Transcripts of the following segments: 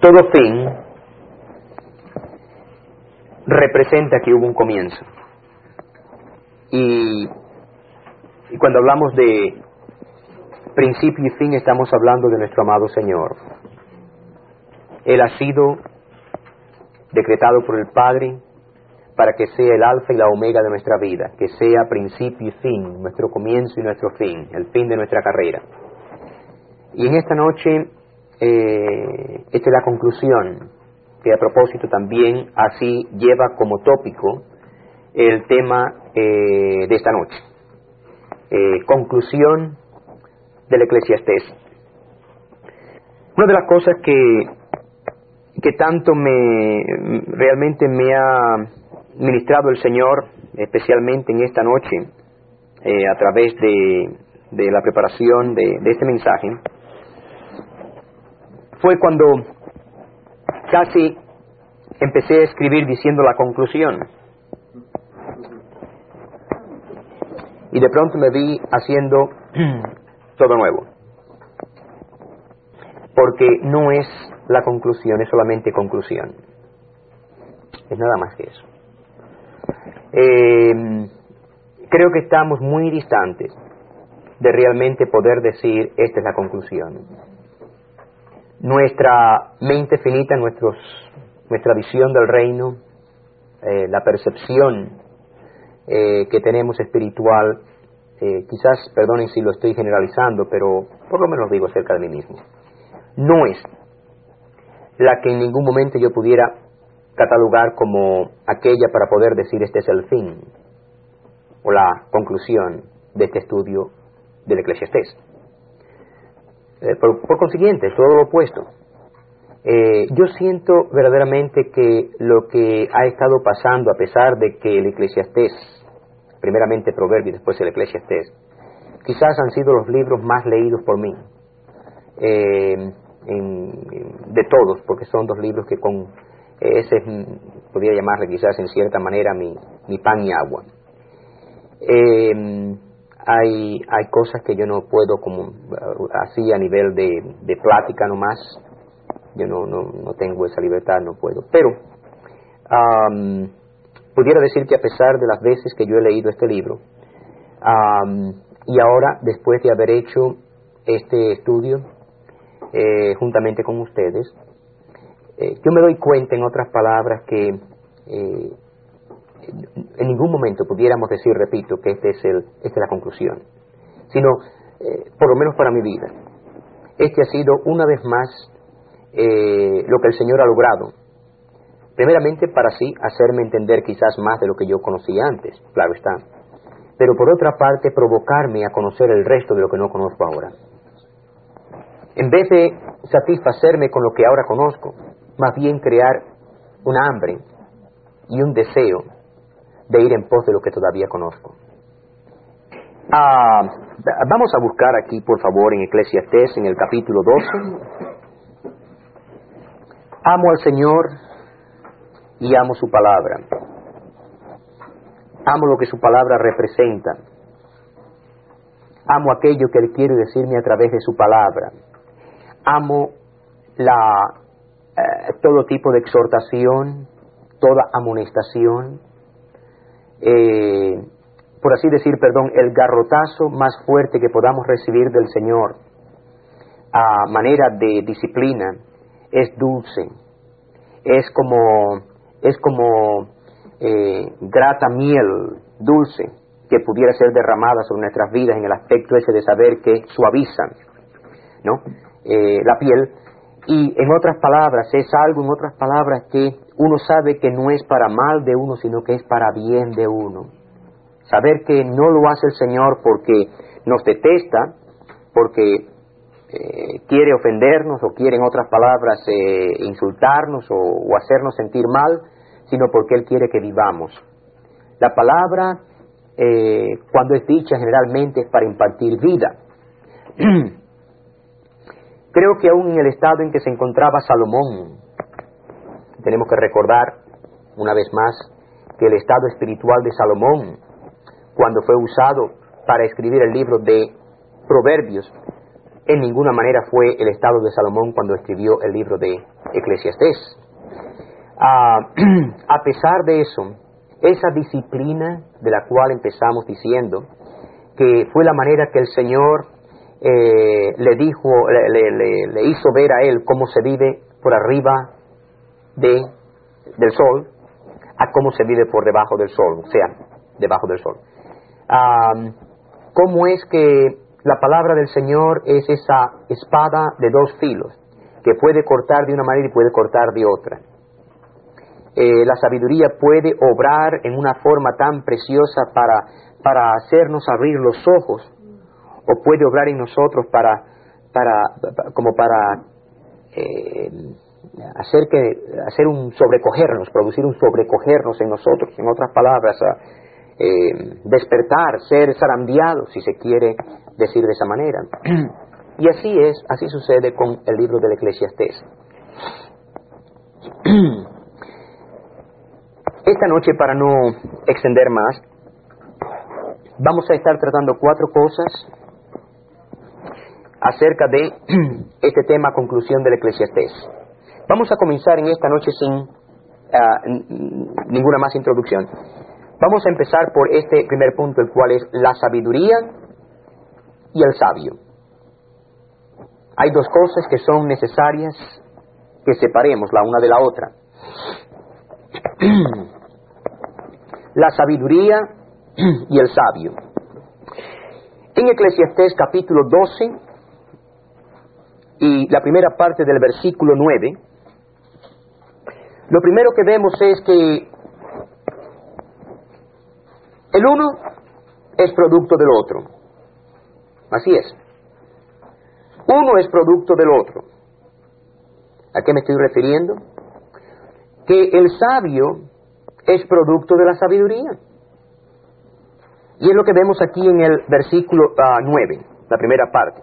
Todo fin representa que hubo un comienzo. Y cuando hablamos de principio y fin, estamos hablando de nuestro amado Señor. Él ha sido decretado por el Padre para que sea el alfa y la omega de nuestra vida, que sea principio y fin, nuestro comienzo y nuestro fin, el fin de nuestra carrera. Y en esta noche, esta es la conclusión, que a propósito también así lleva como tópico el tema de esta noche. Conclusión del Eclesiastés. Una de las cosas que tanto realmente me ha ministrado el Señor, especialmente en esta noche, a través de la preparación de este mensaje, fue cuando casi empecé a escribir diciendo la conclusión. Y de pronto me vi haciendo todo nuevo. Porque no es la conclusión, es solamente conclusión. Es nada más que eso. Creo que estamos muy distantes de realmente poder decir, esta es la conclusión. Nuestra mente finita, nuestra visión del reino, la percepción que tenemos espiritual, quizás, perdonen si lo estoy generalizando, pero por lo menos digo acerca de mí mismo, no es la que en ningún momento yo pudiera catalogar como aquella para poder decir este es el fin o la conclusión de este estudio del Eclesiastés. Por consiguiente, todo lo opuesto. Yo siento verdaderamente que lo que ha estado pasando, a pesar de que el Eclesiastés, primeramente Proverbios y después el Eclesiastés, quizás han sido los libros más leídos por mí, de todos, porque son dos libros que ese podría llamarle quizás en cierta manera mi pan y agua. Hay cosas que yo no puedo, como así a nivel de plática nomás, yo no tengo esa libertad, no puedo, pero pudiera decir que a pesar de las veces que yo he leído este libro, y ahora después de haber hecho este estudio juntamente con ustedes, yo me doy cuenta, en otras palabras, que en ningún momento pudiéramos decir, repito, que esta es la conclusión, sino, por lo menos para mi vida, este ha sido una vez más lo que el Señor ha logrado, primeramente para así hacerme entender quizás más de lo que yo conocía antes, claro está, pero por otra parte provocarme a conocer el resto de lo que no conozco ahora. En vez de satisfacerme con lo que ahora conozco, más bien crear un hambre y un deseo de ir en pos de lo que todavía conozco. Vamos a buscar aquí, por favor, en Eclesiastés, en el capítulo 12. Amo al Señor y amo su palabra. Amo lo que su palabra representa. Amo aquello que Él quiere decirme a través de su palabra. Amo todo tipo de exhortación, toda amonestación, por así decir, el garrotazo más fuerte que podamos recibir del Señor a manera de disciplina es dulce, es como grata miel dulce que pudiera ser derramada sobre nuestras vidas en el aspecto ese de saber que suavizan, ¿no?, la piel. Y en otras palabras, es algo, en otras palabras, que uno sabe que no es para mal de uno, sino que es para bien de uno. Saber que no lo hace el Señor porque nos detesta, porque quiere ofendernos o quiere, en otras palabras, insultarnos o hacernos sentir mal, sino porque Él quiere que vivamos. La palabra, cuando es dicha, generalmente es para impartir vida. Creo que aún en el estado en que se encontraba Salomón, tenemos que recordar una vez más que el estado espiritual de Salomón, cuando fue usado para escribir el libro de Proverbios, en ninguna manera fue el estado de Salomón cuando escribió el libro de Eclesiastés. A pesar de eso, esa disciplina de la cual empezamos diciendo que fue la manera que el Señor le dijo, le hizo ver a él cómo se vive por arriba del sol, a cómo se vive por debajo del sol, o sea, debajo del sol. Cómo es que la palabra del Señor es esa espada de dos filos, que puede cortar de una manera y puede cortar de otra. La sabiduría puede obrar en una forma tan preciosa para hacernos abrir los ojos, o puede obrar en nosotros para hacer un sobrecogernos, producir un sobrecogernos en nosotros, en otras palabras, despertar, ser zarandeados, si se quiere decir de esa manera. Y así sucede con el libro del Eclesiastés. Esta noche, para no extender más, vamos a estar tratando 4 cosas acerca de este tema, conclusión del Eclesiastés. Vamos a comenzar en esta noche sin ninguna más introducción. Vamos a empezar por este primer punto, el cual es la sabiduría y el sabio. Hay 2 cosas que son necesarias que separemos la una de la otra. La sabiduría y el sabio. En Eclesiastés capítulo 12 y la primera parte del versículo 9, lo primero que vemos es que el uno es producto del otro. Así es. Uno es producto del otro. ¿A qué me estoy refiriendo? Que el sabio es producto de la sabiduría. Y es lo que vemos aquí en el versículo 9, la primera parte.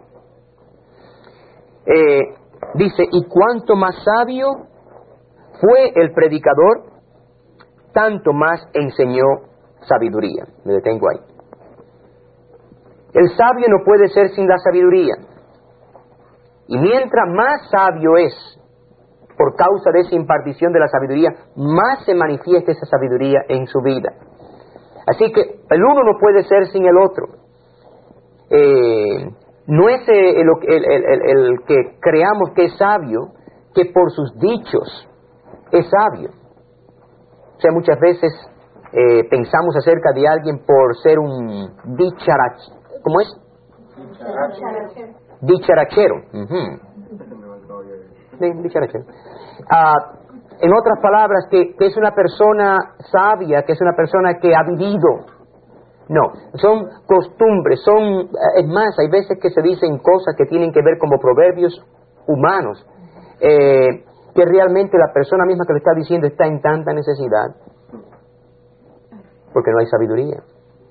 Dice, y cuanto más sabio fue el predicador, tanto más enseñó sabiduría. Me detengo ahí. El sabio no puede ser sin la sabiduría. Y mientras más sabio es, por causa de esa impartición de la sabiduría, más se manifiesta esa sabiduría en su vida. Así que el uno no puede ser sin el otro. No es el que creamos que es sabio, que por sus dichos es sabio. O sea, muchas veces pensamos acerca de alguien por ser un dicharachero. ¿Cómo es? Dicharachero. Dicharachero. En otras palabras, que es una persona sabia, que es una persona que ha vivido. No, son costumbres, es más, hay veces que se dicen cosas que tienen que ver como proverbios humanos, que realmente la persona misma que lo está diciendo está en tanta necesidad, porque no hay sabiduría.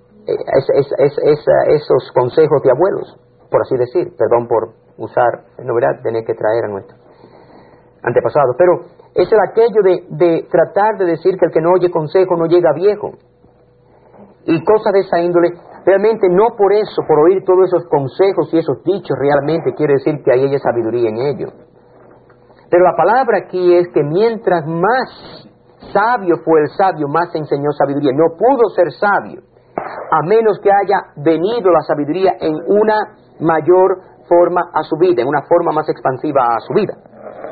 Esos consejos de abuelos, por así decir, perdón por usar novedad, tener que traer a nuestros antepasados, pero es aquello de tratar de decir que el que no oye consejo no llega viejo, y cosas de esa índole. Realmente no por eso, por oír todos esos consejos y esos dichos, realmente quiere decir que hay sabiduría en ello. Pero la palabra aquí es que mientras más sabio fue el sabio, más enseñó sabiduría. No pudo ser sabio a menos que haya venido la sabiduría en una mayor forma a su vida, en una forma más expansiva a su vida.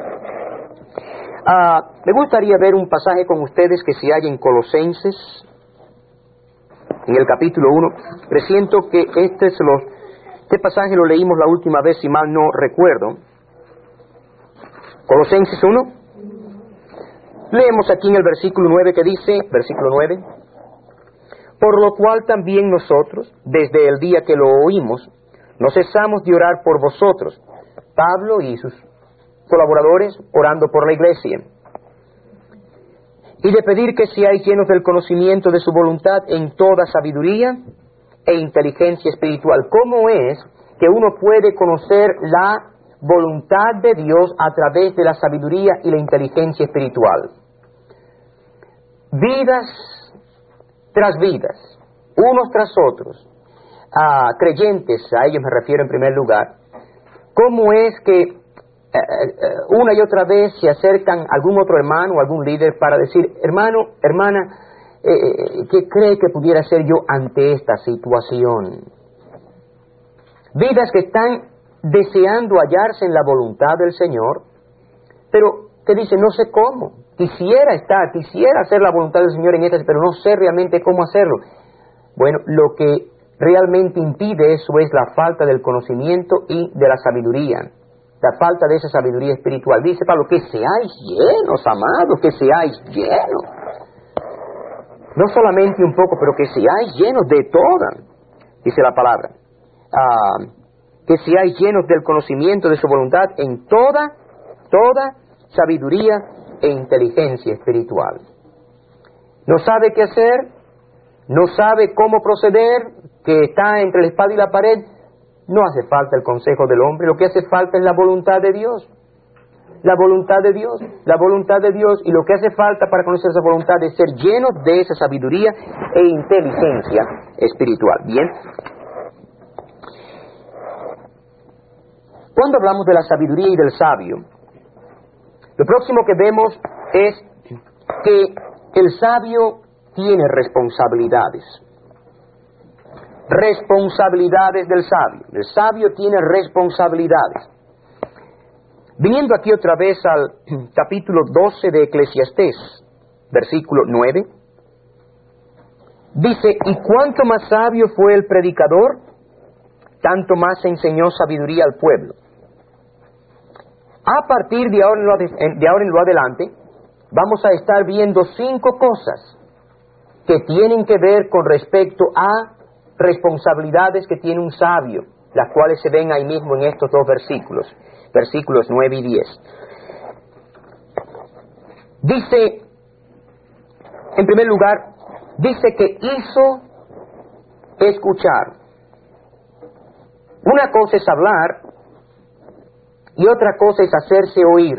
Me gustaría ver un pasaje con ustedes que se halla en Colosenses, en el capítulo 1. Presiento que este pasaje lo leímos la última vez, si mal no recuerdo. Colosenses 1. Leemos aquí en el versículo 9 que dice, versículo 9, por lo cual también nosotros, desde el día que lo oímos, no cesamos de orar por vosotros, Pablo y sus colaboradores, orando por la iglesia, y de pedir que seáis llenos del conocimiento de su voluntad en toda sabiduría e inteligencia espiritual. ¿Cómo es que uno puede conocer la voluntad de Dios a través de la sabiduría y la inteligencia espiritual? Vidas tras vidas, unos tras otros, creyentes, a ellos me refiero en primer lugar, ¿Cómo es que una y otra vez se acercan algún otro hermano o algún líder para decir, hermano, hermana, ¿qué cree que pudiera hacer yo ante esta situación? Vidas que están deseando hallarse en la voluntad del Señor, pero que dicen, no sé cómo, quisiera hacer la voluntad del Señor en esta, pero no sé realmente cómo hacerlo. Bueno, lo que realmente impide eso es la falta del conocimiento y de la sabiduría, la falta de esa sabiduría espiritual. Dice Pablo, que seáis llenos, amados, que seáis llenos. No solamente un poco, pero que seáis llenos de toda, dice la palabra. Que seáis llenos del conocimiento de su voluntad en toda sabiduría e inteligencia espiritual. No sabe qué hacer, no sabe cómo proceder, que está entre la espada y la pared. No hace falta el consejo del hombre, lo que hace falta es la voluntad de Dios. La voluntad de Dios, la voluntad de Dios, y lo que hace falta para conocer esa voluntad es ser llenos de esa sabiduría e inteligencia espiritual. Bien. Cuando hablamos de la sabiduría y del sabio, lo próximo que vemos es que el sabio tiene responsabilidades. Responsabilidades del sabio. El sabio tiene responsabilidades. Viniendo aquí otra vez al capítulo 12 de Eclesiastés, versículo 9, dice, y cuanto más sabio fue el predicador, tanto más enseñó sabiduría al pueblo. A partir de ahora en lo adelante, vamos a estar viendo 5 cosas que tienen que ver con respecto a responsabilidades que tiene un sabio, las cuales se ven ahí mismo en estos 2 versículos, versículos 9 y 10. Dice, en primer lugar, dice que hizo escuchar. Una cosa es hablar y otra cosa es hacerse oír.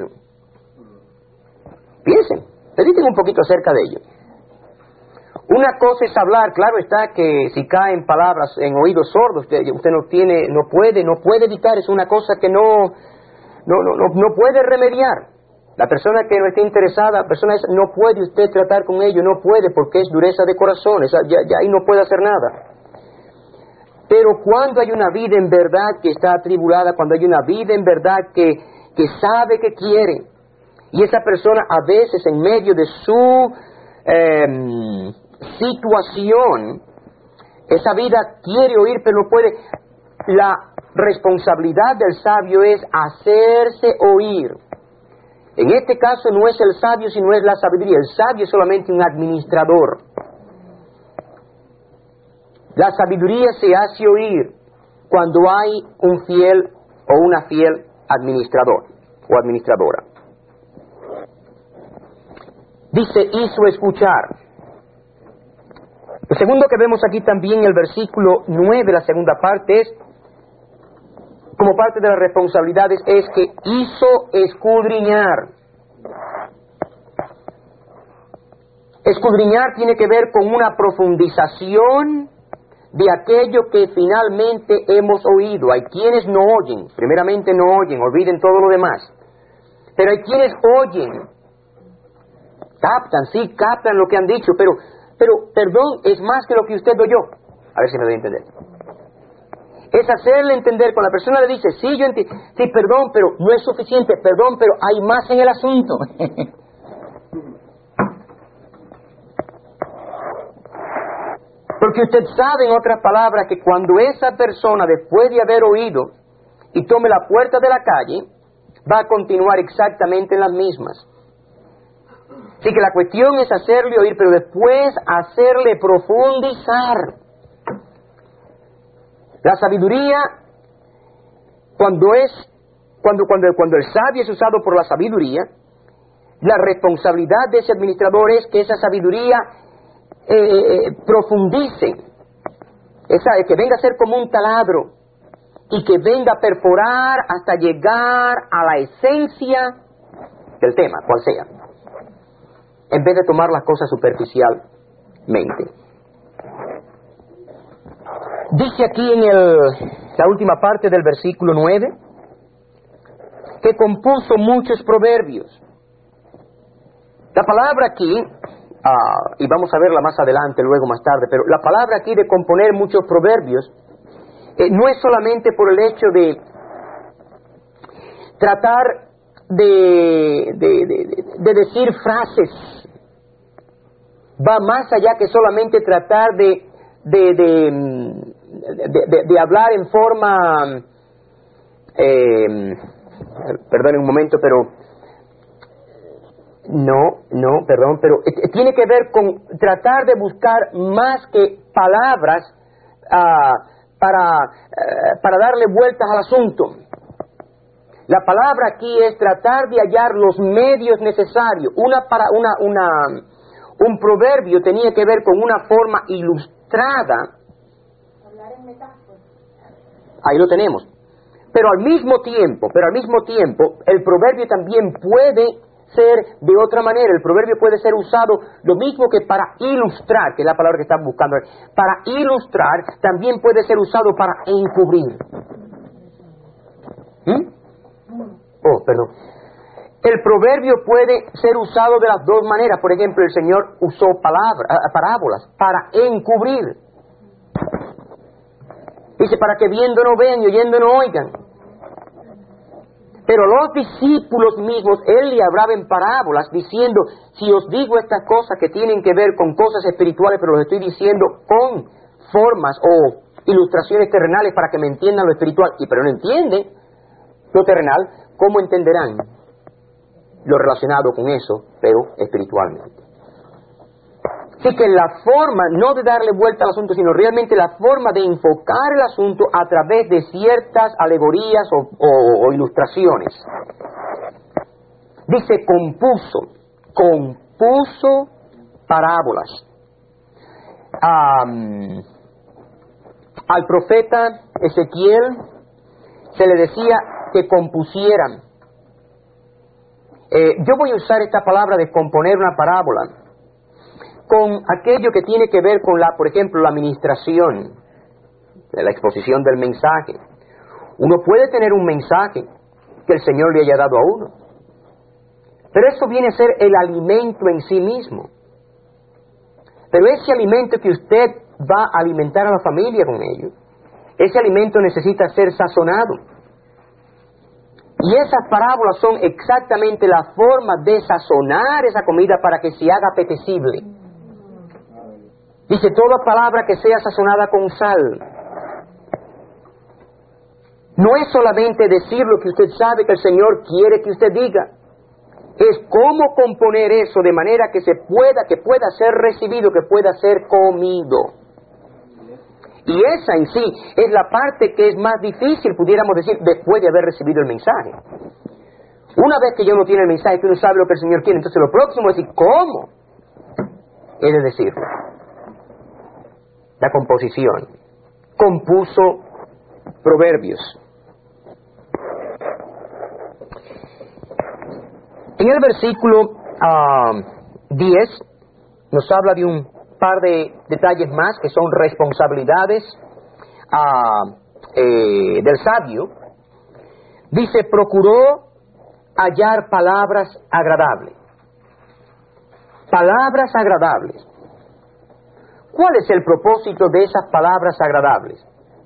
Piensen, mediten un poquito acerca de ello. Una cosa es hablar, claro está que si caen palabras en oídos sordos, usted no puede evitar, es una cosa que no puede remediar. La persona que no esté interesada, la persona esa, no puede usted tratar con ello, no puede, porque es dureza de corazón, ya ahí no puede hacer nada. Pero cuando hay una vida en verdad que está atribulada, cuando hay una vida en verdad que sabe que quiere, y esa persona a veces en medio de su situación, esa vida quiere oír pero no puede, la responsabilidad del sabio es hacerse oír. En este caso no es el sabio sino es la sabiduría. El sabio es solamente un administrador. La sabiduría se hace oír cuando hay un fiel o una fiel administrador o administradora. Dice, hizo escuchar. Lo segundo que vemos aquí también en el versículo 9, la segunda parte, es, como parte de las responsabilidades, es que hizo escudriñar. Escudriñar tiene que ver con una profundización de aquello que finalmente hemos oído. Hay quienes no oyen, primeramente no oyen, olviden todo lo demás. Pero hay quienes oyen, captan lo que han dicho, pero perdón, es más que lo que usted oyó. A ver si me doy a entender. Es hacerle entender, cuando la persona le dice, sí, yo entiendo, sí, perdón, pero no es suficiente, perdón, pero hay más en el asunto. Porque usted sabe, en otras palabras, que cuando esa persona, después de haber oído y tome la puerta de la calle, va a continuar exactamente en las mismas. Así que la cuestión es hacerle oír, pero después hacerle profundizar. La sabiduría, cuando el sabio es usado por la sabiduría, la responsabilidad de ese administrador es que esa sabiduría profundice, que venga a ser como un taladro y que venga a perforar hasta llegar a la esencia del tema, cual sea, en vez de tomar las cosas superficialmente. Dice aquí en la última parte del versículo 9, que compuso muchos proverbios. La palabra aquí, y vamos a verla más adelante, luego más tarde, pero la palabra aquí de componer muchos proverbios no es solamente por el hecho de tratar de decir frases, va más allá que solamente tratar de hablar en forma, perdonen un momento, pero pero tiene que ver con tratar de buscar más que palabras para darle vueltas al asunto. La palabra aquí es tratar de hallar los medios necesarios. Un proverbio tenía que ver con una forma ilustrada. Hablar en metáforas. Ahí lo tenemos. Pero al mismo tiempo, el proverbio también puede ser de otra manera. El proverbio puede ser usado lo mismo que para ilustrar, que es la palabra que están buscando. Para ilustrar también puede ser usado para encubrir. El proverbio puede ser usado de las dos maneras. Por ejemplo, el Señor usó parábolas para encubrir. Dice, para que viendo no vean y oyendo no oigan. Pero los discípulos mismos, Él le hablaba en parábolas, diciendo, si os digo estas cosas que tienen que ver con cosas espirituales, pero los estoy diciendo con formas o ilustraciones terrenales para que me entiendan lo espiritual, pero no entienden lo terrenal, ¿cómo entenderán lo relacionado con eso, pero espiritualmente? Así que la forma, no de darle vuelta al asunto, sino realmente la forma de enfocar el asunto a través de ciertas alegorías o ilustraciones. Dice, compuso parábolas. Al profeta Ezequiel se le decía que compusieran. Yo voy a usar esta palabra de componer una parábola con aquello que tiene que ver con por ejemplo, la administración, de la exposición del mensaje. Uno puede tener un mensaje que el Señor le haya dado a uno, pero eso viene a ser el alimento en sí mismo. Pero ese alimento que usted va a alimentar a la familia con ello, ese alimento necesita ser sazonado. Y esas parábolas son exactamente la forma de sazonar esa comida para que se haga apetecible. Dice, toda palabra que sea sazonada con sal. No es solamente decir lo que usted sabe que el Señor quiere que usted diga. Es cómo componer eso de manera que pueda ser recibido, que pueda ser comido. Y esa en sí es la parte que es más difícil, pudiéramos decir, después de haber recibido el mensaje. Una vez que uno tiene el mensaje, que uno sabe lo que el Señor quiere, entonces lo próximo es decir, ¿cómo? Es de decirlo. La composición. Compuso proverbios. En el versículo 10 nos habla de un par de detalles más que son responsabilidades del sabio. Dice, procuró hallar palabras agradables. Palabras agradables. ¿Cuál es el propósito de esas palabras agradables?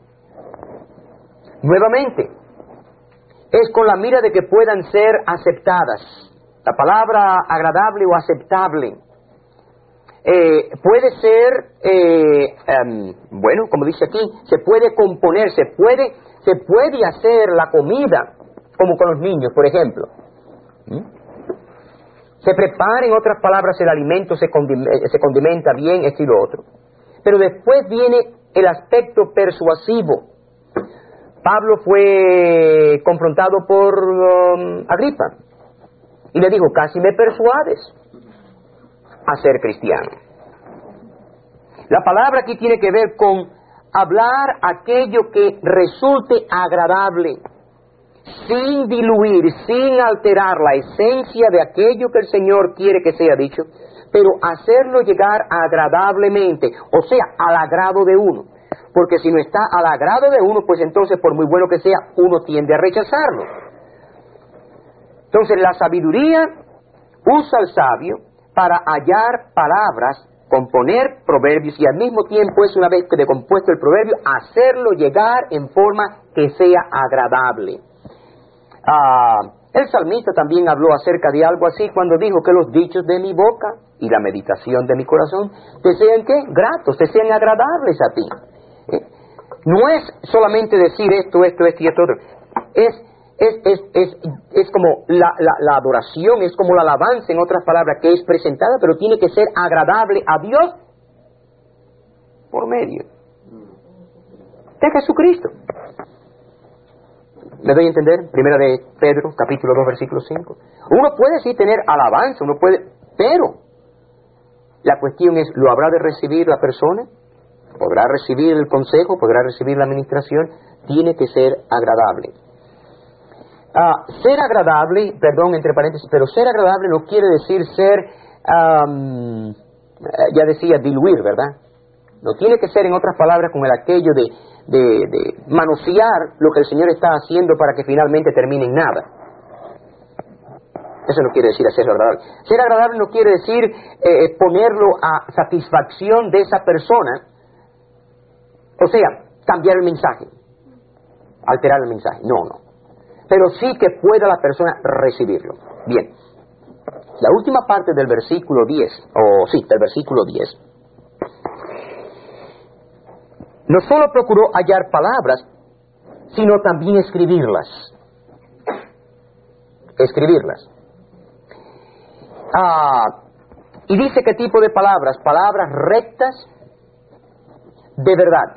Nuevamente, es con la mira de que puedan ser aceptadas. La palabra agradable o aceptable puede ser, como dice aquí, se puede componer, se puede hacer la comida, como con los niños, por ejemplo. Se prepara, en otras palabras, el alimento, se condimenta bien, esto y lo otro. Pero después viene el aspecto persuasivo. Pablo fue confrontado por Agripa y le dijo, casi me persuades a ser cristiano. La palabra aquí tiene que ver con hablar aquello que resulte agradable, sin diluir, sin alterar la esencia de aquello que el Señor quiere que sea dicho, pero hacerlo llegar agradablemente, o sea, al agrado de uno. Porque si no está al agrado de uno, pues entonces, por muy bueno que sea, uno tiende a rechazarlo. Entonces la sabiduría usa al sabio para hallar palabras, componer proverbios y al mismo tiempo es, una vez que decompuesto el proverbio, hacerlo llegar en forma que sea agradable. El salmista también habló acerca de algo así cuando dijo que los dichos de mi boca y la meditación de mi corazón te sean ¿qué? Gratos, te sean agradables a ti. No es solamente decir esto y esto otro. Es como la adoración, es como la alabanza, en otras palabras, que es presentada, pero tiene que ser agradable a Dios por medio de Jesucristo. ¿Me doy a entender? Primera de Pedro, capítulo 2, versículo 5. Uno puede sí tener alabanza, uno puede, pero la cuestión es, ¿lo habrá de recibir la persona? ¿Podrá recibir el consejo? ¿Podrá recibir la administración? Tiene que ser agradable. Ser agradable, perdón, entre paréntesis, pero ser agradable no quiere decir ser, ya decía, diluir, ¿verdad? No tiene que ser, en otras palabras, como el aquello de manosear lo que el Señor está haciendo para que finalmente termine en nada. Eso no quiere decir ser agradable. Ser agradable no quiere decir ponerlo a satisfacción de esa persona, o sea, cambiar el mensaje, alterar el mensaje, no. Pero sí que pueda la persona recibirlo. Bien, la última parte del versículo 10, del versículo 10, no solo procuró hallar palabras, sino también escribirlas. Y dice qué tipo de palabras, palabras rectas de verdad.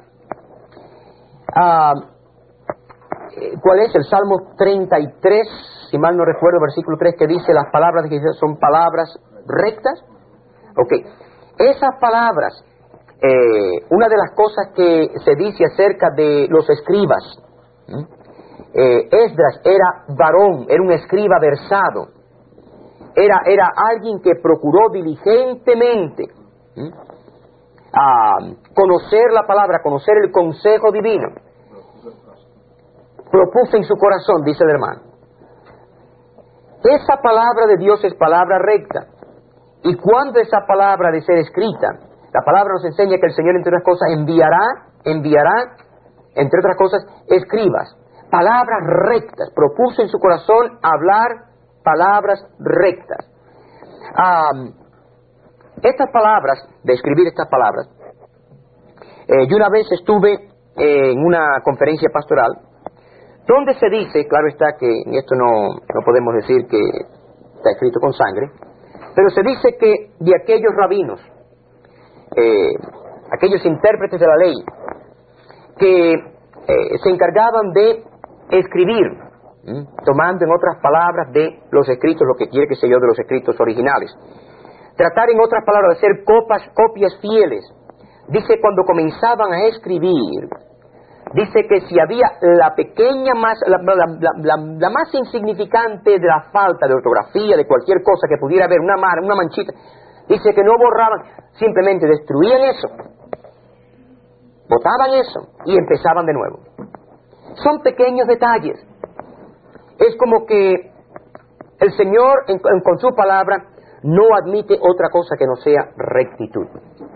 ¿Cuál es? El Salmo 33, si mal no recuerdo, versículo 3, que dice las palabras de Jesús son palabras rectas. Ok, esas palabras, una de las cosas que se dice acerca de los escribas, Esdras era varón, era un escriba versado, era alguien que procuró diligentemente conocer la palabra, conocer el consejo divino. Propuso en su corazón, dice el hermano. Esa palabra de Dios es palabra recta. Y cuando esa palabra de ser escrita, la palabra nos enseña que el Señor, entre otras cosas, enviará, entre otras cosas, escribas, palabras rectas. Propuso en su corazón hablar palabras rectas. Estas palabras, de escribir estas palabras, yo una vez estuve en una conferencia pastoral donde se dice, claro está que en esto no podemos decir que está escrito con sangre, pero se dice que de aquellos rabinos, aquellos intérpretes de la ley, que se encargaban de escribir, tomando en otras palabras de los escritos, lo que quiere que sea yo de los escritos originales, tratar en otras palabras de hacer copias fieles. Dice, cuando comenzaban a escribir, dice que si había la pequeña la más insignificante de la falta de ortografía, de cualquier cosa que pudiera haber, una manchita, dice que no borraban, simplemente destruían eso, botaban eso y empezaban de nuevo. Son pequeños detalles. Es como que el Señor con su palabra no admite otra cosa que no sea rectitud.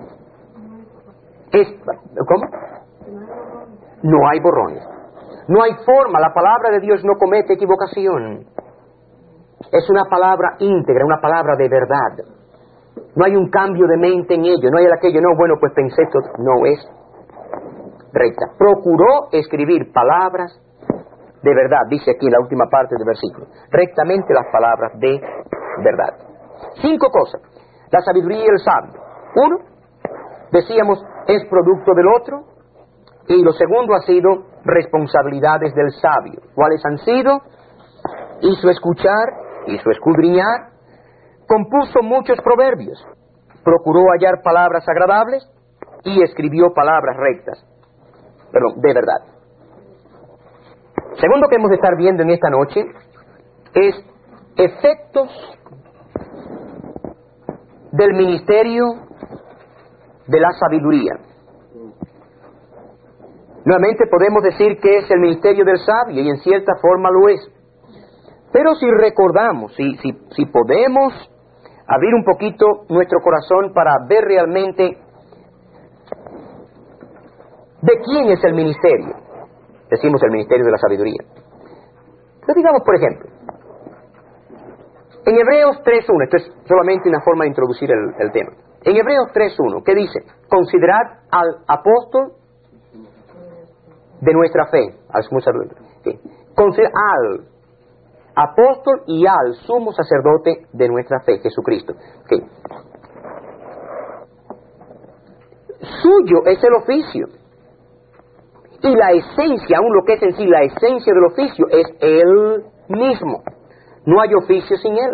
¿Cómo? No hay borrones. No hay forma. La palabra de Dios no comete equivocación. Es una palabra íntegra, una palabra de verdad. No hay un cambio de mente en ello. No hay aquello, no, bueno, pues pensé esto. No, es recta. Procuró escribir palabras de verdad. Dice aquí en la última parte del versículo. Rectamente las palabras de verdad. 5 cosas. La sabiduría y el sabio. 1, decíamos, es producto del otro. Y lo segundo ha sido responsabilidades del sabio. ¿Cuáles han sido? Hizo escuchar, hizo escudriñar, compuso muchos proverbios, procuró hallar palabras agradables y escribió palabras rectas. Perdón, de verdad. Segundo que hemos de estar viendo en esta noche es efectos del ministerio de la sabiduría. Nuevamente podemos decir que es el ministerio del sabio, y en cierta forma lo es. Pero si recordamos, si podemos abrir un poquito nuestro corazón para ver realmente de quién es el ministerio. Decimos el ministerio de la sabiduría. Pero digamos, por ejemplo, en Hebreos 3.1, esto es solamente una forma de introducir el tema. En Hebreos 3.1, ¿qué dice? Considerad al apóstol de nuestra fe, al sumo sacerdote. Sí. Considerad al apóstol y al sumo sacerdote de nuestra fe, Jesucristo. Okay. Suyo es el oficio. Y la esencia, aún lo que es en sí, la esencia del oficio es Él mismo. No hay oficio sin Él.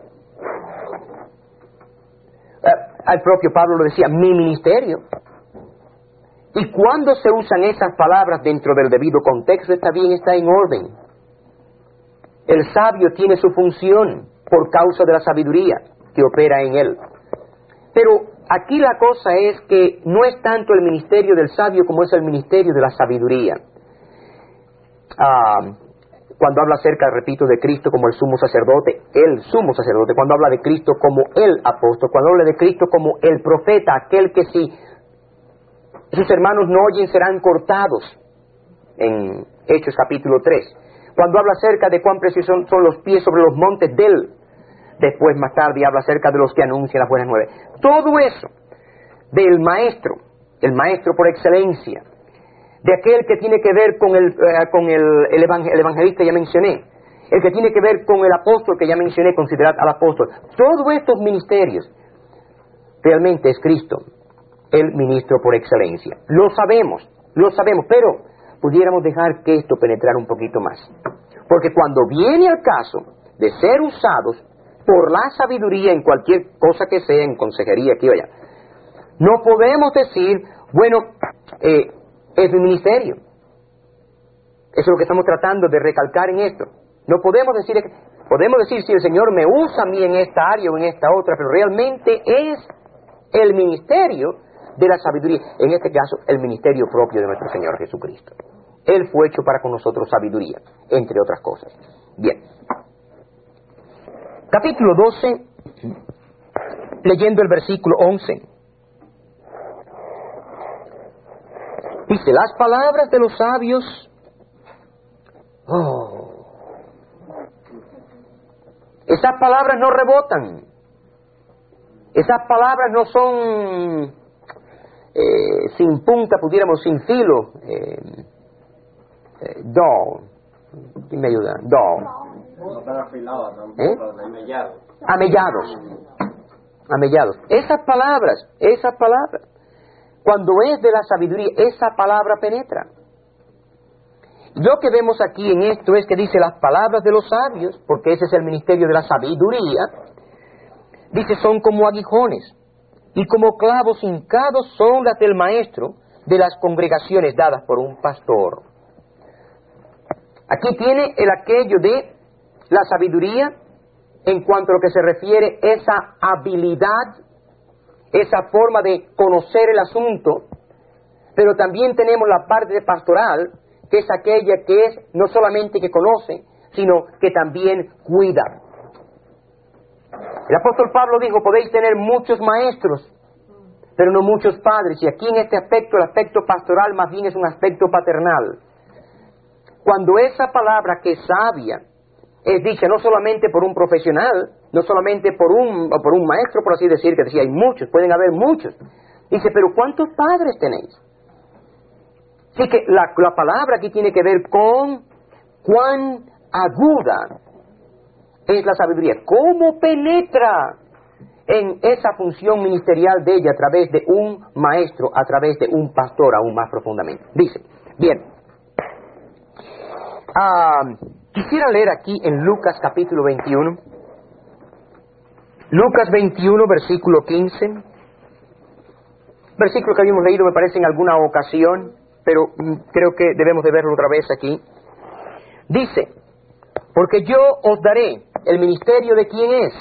Al propio Pablo lo decía, mi ministerio. Y cuando se usan esas palabras dentro del debido contexto, está bien, está en orden. El sabio tiene su función por causa de la sabiduría que opera en él. Pero aquí la cosa es que no es tanto el ministerio del sabio como es el ministerio de la sabiduría. Cuando habla acerca, repito, de Cristo como el sumo sacerdote, cuando habla de Cristo como el apóstol, cuando habla de Cristo como el profeta, aquel que si sus hermanos no oyen serán cortados, en Hechos capítulo 3. Cuando habla acerca de cuán preciosos son los pies sobre los montes de él, después más tarde habla acerca de los que anuncian las buenas nuevas. Todo eso del maestro, el maestro por excelencia, de aquel que tiene que ver con el evangelista que ya mencioné, el que tiene que ver con el apóstol que ya mencioné, considerad al apóstol. Todos estos ministerios, realmente es Cristo, el ministro por excelencia. Lo sabemos, pero pudiéramos dejar que esto penetrara un poquito más. Porque cuando viene el caso de ser usados por la sabiduría en cualquier cosa que sea, en consejería, aquí o allá, no podemos decir, bueno, es mi ministerio. Eso es lo que estamos tratando de recalcar en esto. No podemos decir, si el Señor me usa a mí en esta área o en esta otra, pero realmente es el ministerio de la sabiduría, en este caso el ministerio propio de nuestro Señor Jesucristo. Él fue hecho para con nosotros sabiduría, entre otras cosas. Bien. Capítulo 12, leyendo el versículo 11. Dice, las palabras de los sabios, esas palabras no rebotan. Esas palabras no son sin punta, pudiéramos, sin filo. ¿Quién me ayuda? Amellados. Esas palabras, cuando es de la sabiduría, esa palabra penetra. Lo que vemos aquí en esto es que dice las palabras de los sabios, porque ese es el ministerio de la sabiduría, dice son como aguijones, y como clavos hincados son las del maestro de las congregaciones dadas por un pastor. Aquí tiene el aquello de la sabiduría en cuanto a lo que se refiere esa habilidad, esa forma de conocer el asunto, pero también tenemos la parte de pastoral, que es aquella que es no solamente que conoce, sino que también cuida. El apóstol Pablo dijo, podéis tener muchos maestros, pero no muchos padres, y aquí en este aspecto, el aspecto pastoral más bien es un aspecto paternal. Cuando esa palabra que es sabia es dicha no solamente por un profesional, no solamente por un maestro, por así decir, que decía, hay muchos, pueden haber muchos. Dice, pero ¿cuántos padres tenéis? Así que la palabra aquí tiene que ver con cuán aguda es la sabiduría, cómo penetra en esa función ministerial de ella a través de un maestro, a través de un pastor aún más profundamente. Dice, bien, quisiera leer aquí en Lucas capítulo 21, Lucas 21 versículo 15, versículo que habíamos leído me parece en alguna ocasión, pero creo que debemos de verlo otra vez aquí. Dice, porque yo os daré el ministerio de quién es,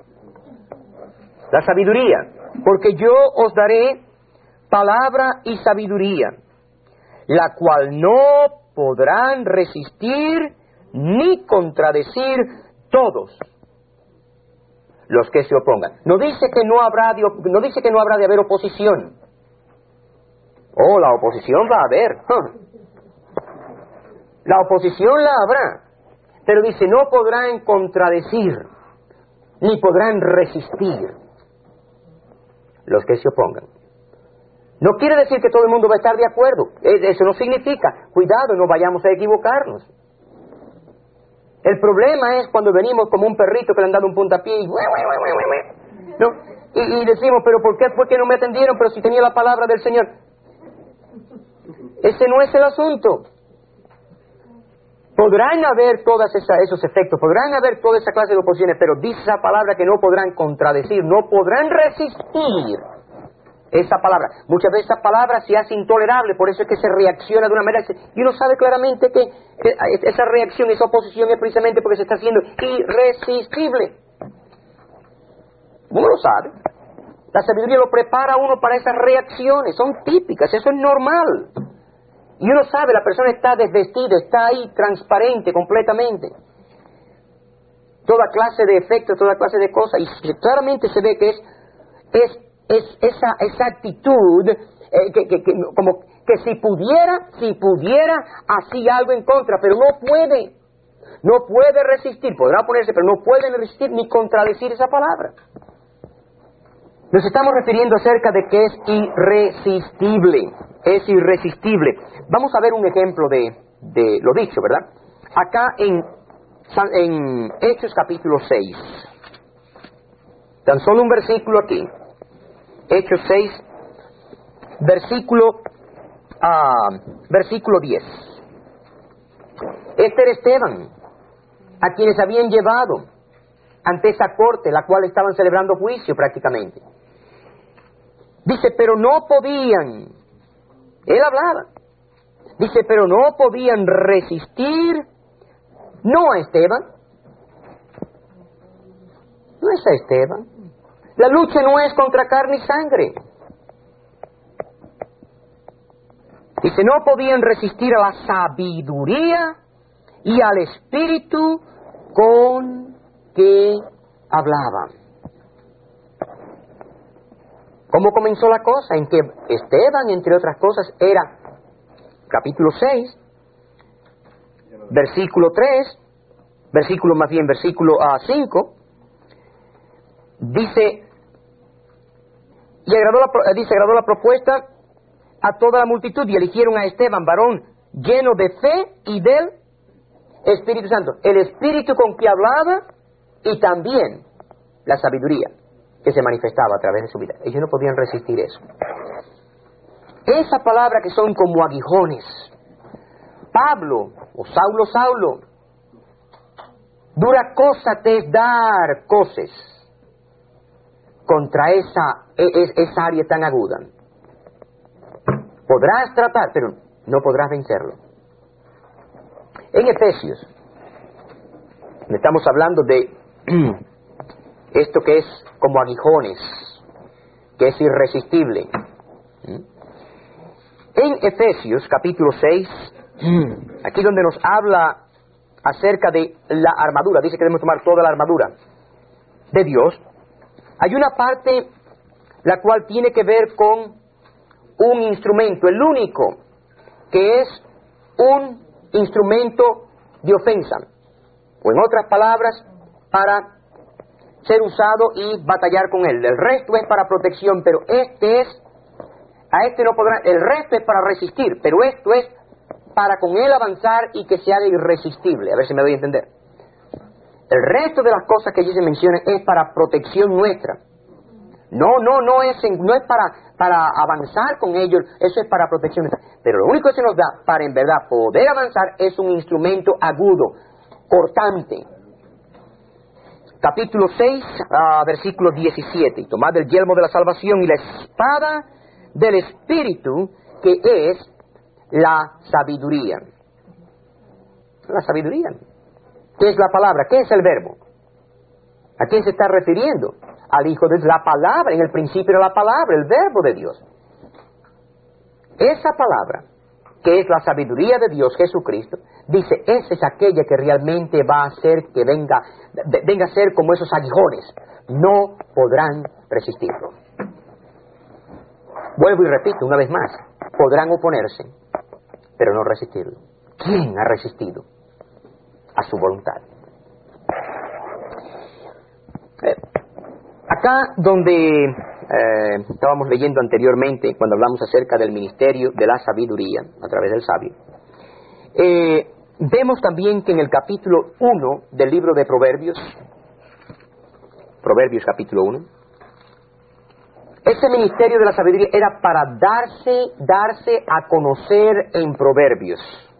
la sabiduría, porque yo os daré palabra y sabiduría, la cual no podrán resistir ni contradecir todos los que se opongan. No dice que no habrá de haber oposición. Oh, la oposición va a haber. La oposición la habrá. Pero dice, no podrán contradecir, ni podrán resistir los que se opongan. No quiere decir que todo el mundo va a estar de acuerdo. Eso no significa, cuidado, no vayamos a equivocarnos. El problema es cuando venimos como un perrito que le han dado un puntapié y... ¿no? Y decimos, pero ¿por qué fue que no me atendieron? Pero si tenía la palabra del Señor. Ese no es el asunto. Podrán haber todos esos efectos, podrán haber toda esa clase de oposiciones, pero dice esa palabra que no podrán contradecir, no podrán resistir esa palabra. Muchas veces esa palabra se hace intolerable, por eso es que se reacciona de una manera, y uno sabe claramente que esa reacción, esa oposición es precisamente porque se está haciendo irresistible. Uno lo sabe. La sabiduría lo prepara a uno para esas reacciones, son típicas, eso es normal. Y uno sabe, la persona está desvestida, está ahí transparente completamente. Toda clase de efectos, toda clase de cosas, y claramente se ve que es esa actitud como que si pudiera hacía algo en contra, pero no puede resistir, podrá oponerse, pero no puede resistir ni contradecir esa palabra. Nos estamos refiriendo acerca de que es irresistible. Vamos a ver un ejemplo de lo dicho, ¿verdad? Acá en Hechos capítulo 6, tan solo un versículo aquí, Hechos 6, versículo 10. Este era Esteban, a quienes habían llevado ante esa corte, la cual estaban celebrando juicio prácticamente. Dice, pero no podían, él hablaba, dice, pero no podían resistir, no a Esteban, no es a Esteban. La lucha no es contra carne y sangre. Dice, no podían resistir a la sabiduría y al espíritu con que hablaban. ¿Cómo comenzó la cosa? En que Esteban, entre otras cosas, era, capítulo 6, versículo 3, versículo 5, dice, agradó la propuesta a toda la multitud y eligieron a Esteban, varón lleno de fe y del Espíritu Santo. El Espíritu con que hablaba y también la sabiduría que se manifestaba a través de su vida. Ellos no podían resistir eso. Esa palabra que son como aguijones. Pablo, o Saulo, dura cosa te es dar coces contra esa área tan aguda. Podrás tratar, pero no podrás vencerlo. En Efesios, estamos hablando de esto que es como aguijones, que es irresistible. En Efesios capítulo 6, aquí donde nos habla acerca de la armadura, dice que debemos tomar toda la armadura de Dios, hay una parte la cual tiene que ver con un instrumento, el único que es un instrumento de ofensa, o en otras palabras, para ser usado y batallar con él. El resto es para protección, pero a este no podrá, el resto es para resistir, pero esto es para con él avanzar y que se haga irresistible. A ver si me doy a entender. El resto de las cosas que allí se mencionan es para protección nuestra. No es para avanzar con ellos, eso es para protección nuestra. Pero lo único que se nos da para en verdad poder avanzar es un instrumento agudo, cortante. Capítulo 6, versículo 17. Y tomad el yelmo de la salvación y la espada del Espíritu, que es la sabiduría. La sabiduría. ¿Qué es la palabra? ¿Qué es el verbo? ¿A quién se está refiriendo? Al Hijo de la palabra. En el principio era la palabra, el verbo de Dios. Esa palabra, que es la sabiduría de Dios, Jesucristo, dice, esa es aquella que realmente va a hacer que venga a ser como esos aguijones. No podrán resistirlo. Vuelvo y repito una vez más, podrán oponerse, pero no resistirlo. ¿Quién ha resistido a su voluntad? Acá donde estábamos leyendo anteriormente, cuando hablamos acerca del ministerio de la sabiduría a través del sabio, vemos también que en el capítulo 1 del libro de Proverbios capítulo 1, ese ministerio de la sabiduría era para darse a conocer en Proverbios.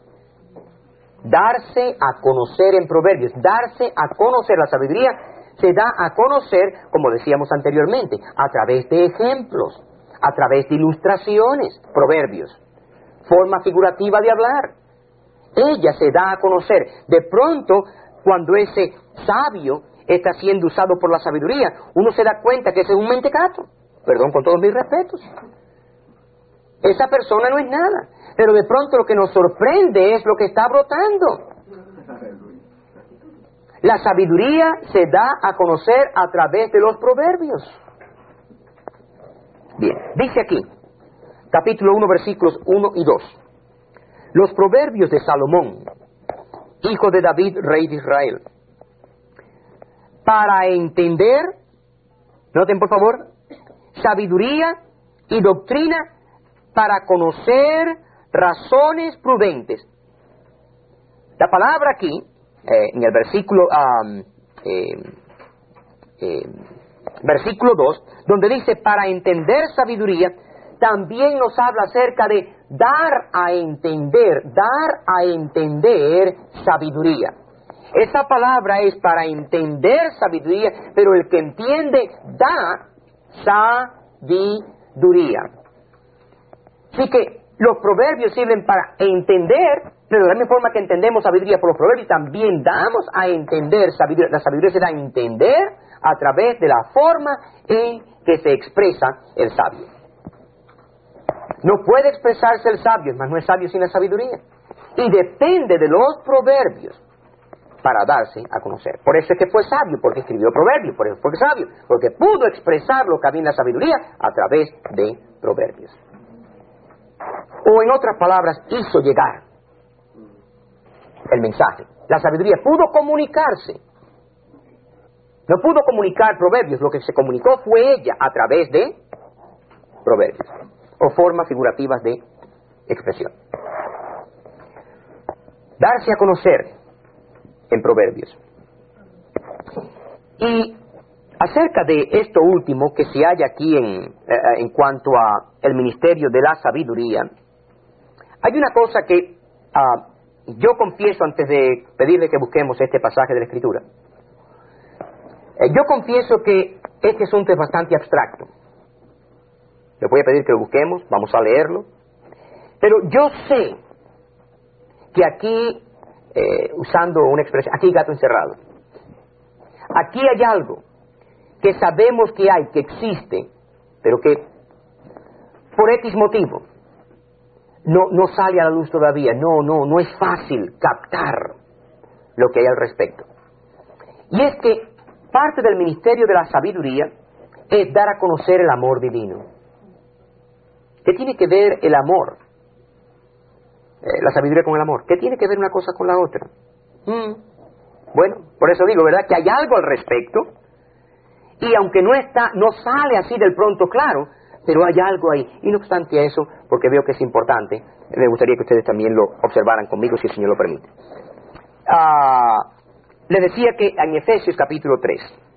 Darse a conocer en Proverbios. Darse a conocer la sabiduría se da a conocer, como decíamos anteriormente, a través de ejemplos, a través de ilustraciones. Proverbios, forma figurativa de hablar. Ella se da a conocer. De pronto, cuando ese sabio está siendo usado por la sabiduría, uno se da cuenta que ese es un mentecato. Perdón, con todos mis respetos. Esa persona no es nada. Pero de pronto lo que nos sorprende es lo que está brotando. La sabiduría se da a conocer a través de los proverbios. Bien, dice aquí, capítulo 1, versículos 1 y 2. Los proverbios de Salomón, hijo de David, rey de Israel. Para entender, noten por favor, sabiduría y doctrina para conocer razones prudentes. La palabra aquí, en el versículo 2, donde dice para entender sabiduría, también nos habla acerca de dar a entender sabiduría. Esa palabra es para entender sabiduría, pero el que entiende da sabiduría. Así que los proverbios sirven para entender, pero de la misma forma que entendemos sabiduría por los proverbios, también damos a entender sabiduría. La sabiduría se da a entender a través de la forma en que se expresa el sabio. No puede expresarse el sabio, mas no es sabio sin la sabiduría. Y depende de los proverbios para darse a conocer. Por eso es que fue sabio, porque escribió proverbios, por eso fue sabio, porque pudo expresar lo que había en la sabiduría a través de proverbios. O en otras palabras, hizo llegar el mensaje. La sabiduría pudo comunicarse. No pudo comunicar proverbios, lo que se comunicó fue ella a través de proverbios, o formas figurativas de expresión. Darse a conocer en proverbios. Y acerca de esto último que se halla aquí en cuanto a el ministerio de la sabiduría, hay una cosa que yo confieso antes de pedirle que busquemos este pasaje de la Escritura. Yo confieso que este asunto es bastante abstracto. Les voy a pedir que lo busquemos, vamos a leerlo. Pero yo sé que aquí, usando una expresión, aquí hay gato encerrado. Aquí hay algo que sabemos que hay, que existe, pero que por X motivo no sale a la luz todavía. No es fácil captar lo que hay al respecto. Y es que parte del ministerio de la sabiduría es dar a conocer el amor divino. ¿Qué tiene que ver el amor? La sabiduría con el amor. ¿Qué tiene que ver una cosa con la otra? Bueno, por eso digo, ¿verdad? Que hay algo al respecto. Y aunque no sale así del pronto claro, pero hay algo ahí. Y no obstante eso, porque veo que es importante, me gustaría que ustedes también lo observaran conmigo, si el Señor lo permite. Les decía que en Efesios capítulo 3,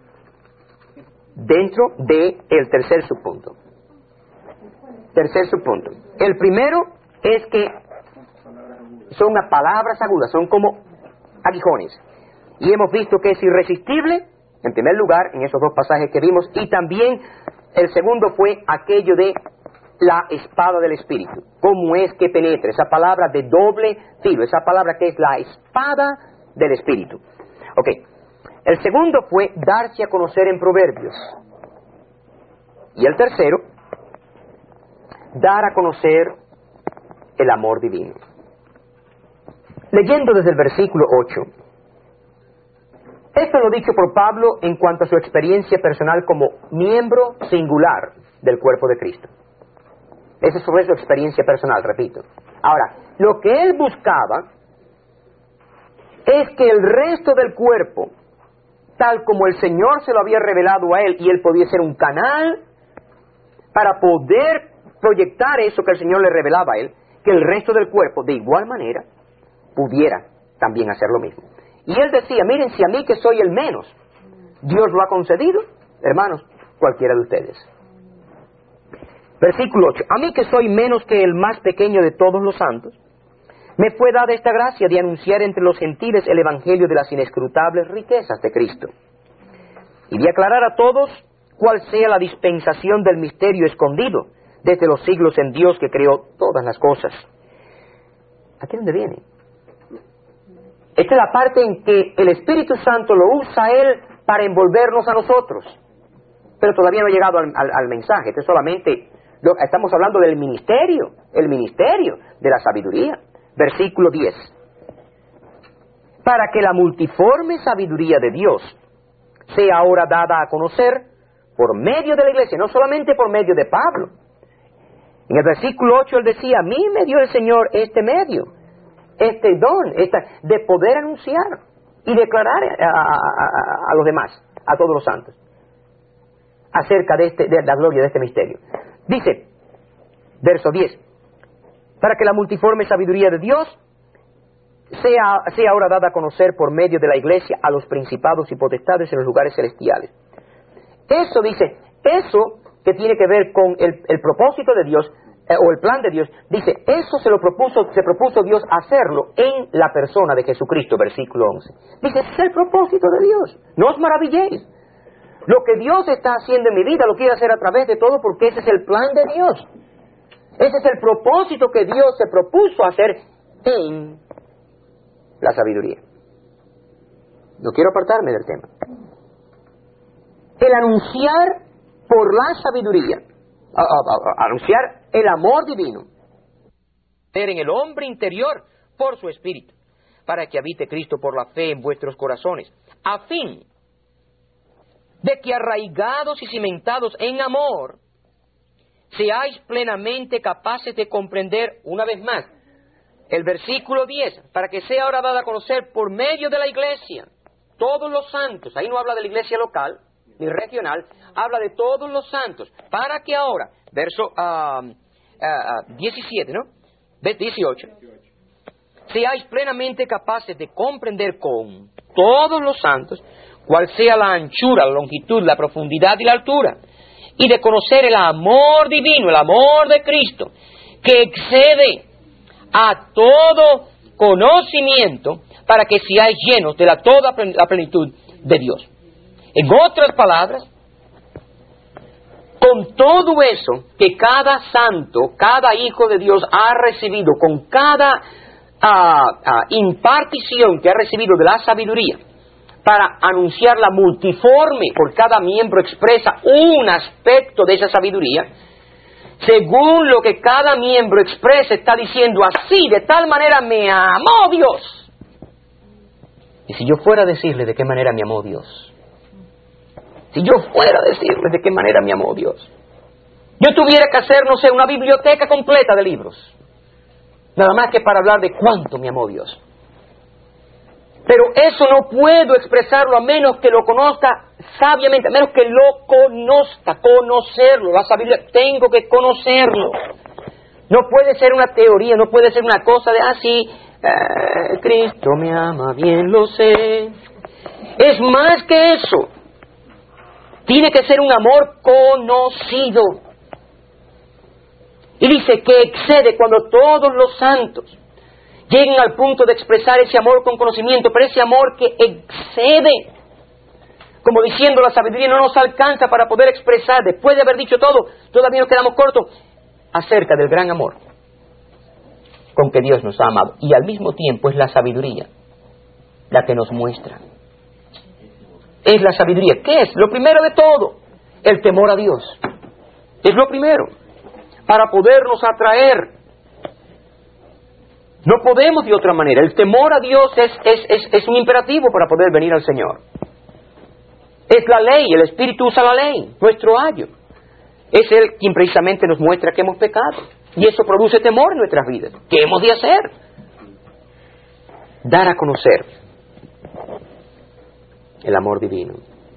dentro del tercer subpunto. Tercer subpunto. El primero es que son unas palabras agudas, son como aguijones. Y hemos visto que es irresistible, en primer lugar, en esos dos pasajes que vimos, y también el segundo fue aquello de la espada del Espíritu. ¿Cómo es que penetra? Esa palabra de doble filo, esa palabra que es la espada del Espíritu. Ok. El segundo fue darse a conocer en proverbios. Y el tercero, dar a conocer el amor divino. Leyendo desde el versículo 8, esto lo dicho por Pablo en cuanto a su experiencia personal como miembro singular del cuerpo de Cristo. Esa fue su experiencia personal, repito. Ahora, lo que él buscaba es que el resto del cuerpo, tal como el Señor se lo había revelado a él, y él podía ser un canal para poder proyectar eso que el Señor le revelaba a él, que el resto del cuerpo, de igual manera, pudiera también hacer lo mismo. Y él decía, miren, si a mí que soy el menos, Dios lo ha concedido, hermanos, cualquiera de ustedes. Versículo 8, a mí que soy menos que el más pequeño de todos los santos, me fue dada esta gracia de anunciar entre los gentiles el evangelio de las inescrutables riquezas de Cristo, y de aclarar a todos cuál sea la dispensación del misterio escondido desde los siglos en Dios que creó todas las cosas. ¿Aquí dónde viene? Esta es la parte en que el Espíritu Santo lo usa Él para envolvernos a nosotros. Pero todavía no ha llegado al mensaje. Esto es solamente, estamos hablando del ministerio, el ministerio de la sabiduría. Versículo 10. Para que la multiforme sabiduría de Dios sea ahora dada a conocer por medio de la iglesia, no solamente por medio de Pablo. En el versículo 8 él decía, a mí me dio el Señor este medio, este don, de poder anunciar y declarar a los demás, a todos los santos, acerca de la gloria de este misterio. Dice, verso 10, para que la multiforme sabiduría de Dios sea ahora dada a conocer por medio de la iglesia a los principados y potestades en los lugares celestiales. Eso dice, eso que tiene que ver con el propósito de Dios, o el plan de Dios, dice, eso se propuso Dios hacerlo en la persona de Jesucristo, versículo 11. Dice, ese es el propósito de Dios, no os maravilléis. Lo que Dios está haciendo en mi vida lo quiere hacer a través de todo, porque ese es el plan de Dios. Ese es el propósito que Dios se propuso hacer en la sabiduría. No quiero apartarme del tema. El anunciar por la sabiduría, anunciar el amor divino, ser en el hombre interior por su espíritu, para que habite Cristo por la fe en vuestros corazones, a fin de que arraigados y cimentados en amor, seáis plenamente capaces de comprender, una vez más, el versículo 10, para que sea ahora dada a conocer por medio de la iglesia, todos los santos, ahí no habla de la iglesia local, ni regional, habla de todos los santos, para que ahora, verso 17, ¿no? 18, seáis plenamente capaces de comprender con todos los santos cuál sea la anchura, la longitud, la profundidad y la altura, y de conocer el amor divino, el amor de Cristo, que excede a todo conocimiento, para que seáis llenos de toda la plenitud de Dios. En otras palabras, con todo eso que cada santo, cada hijo de Dios ha recibido, con cada impartición que ha recibido de la sabiduría, para anunciar la multiforme, por cada miembro expresa un aspecto de esa sabiduría, según lo que cada miembro expresa, está diciendo así, de tal manera me amó Dios. Y si yo fuera a decirle de qué manera me amó Dios, si yo fuera a decirle de qué manera me amó Dios, yo tuviera que hacer, no sé, una biblioteca completa de libros, nada más que para hablar de cuánto me amó Dios. Pero eso no puedo expresarlo a menos que lo conozca sabiamente, a menos que lo conozca, conocerlo. La sabiduría, tengo que conocerlo. No puede ser una teoría, no puede ser una cosa de así, Cristo me ama, bien lo sé. Es más que eso. Tiene que ser un amor conocido. Y dice que excede cuando todos los santos lleguen al punto de expresar ese amor con conocimiento, pero ese amor que excede, como diciendo, la sabiduría no nos alcanza para poder expresar, después de haber dicho todo, todavía nos quedamos cortos, acerca del gran amor con que Dios nos ha amado. Y al mismo tiempo es la sabiduría la que nos muestra. Es la sabiduría. ¿Qué es? Lo primero de todo, el temor a Dios. Es lo primero, para podernos atraer No podemos de otra manera. El temor a Dios es un imperativo para poder venir al Señor. Es la ley, el Espíritu usa la ley, nuestro ayo. Es Él quien precisamente nos muestra que hemos pecado. Y eso produce temor en nuestras vidas. ¿Qué hemos de hacer? Dar a conocer el amor divino.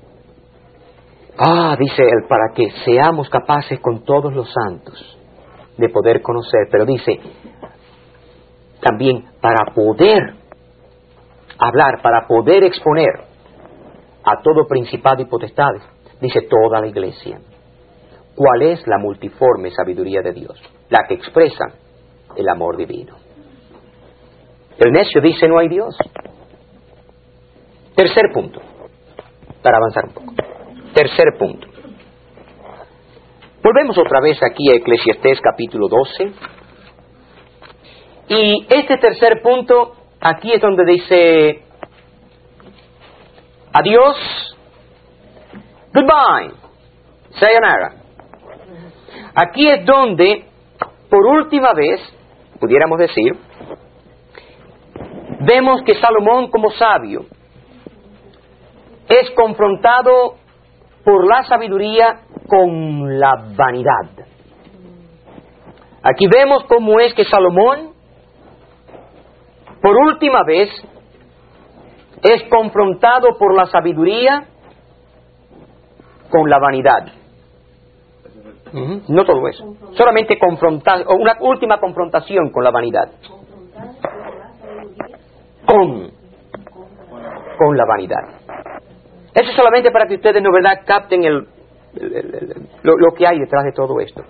Dice Él, para que seamos capaces con todos los santos de poder conocer. Pero dice, también para poder hablar, para poder exponer a todo principado y potestades, dice toda la iglesia. ¿Cuál es la multiforme sabiduría de Dios? La que expresa el amor divino. El necio dice no hay Dios. Tercer punto, para avanzar un poco. Tercer punto. Volvemos otra vez aquí a Eclesiastés capítulo 12. Y este tercer punto, aquí es donde dice adiós, goodbye, sayonara. Aquí es donde, por última vez, pudiéramos decir, vemos que Salomón como sabio es confrontado por la sabiduría con la vanidad. Aquí vemos cómo es que Salomón, por última vez, es confrontado por la sabiduría con la vanidad. No todo eso, solamente confrontar, o una última confrontación con la vanidad. Con la vanidad. Eso solamente para que ustedes, ¿no verdad?, capten lo que hay detrás de todo esto.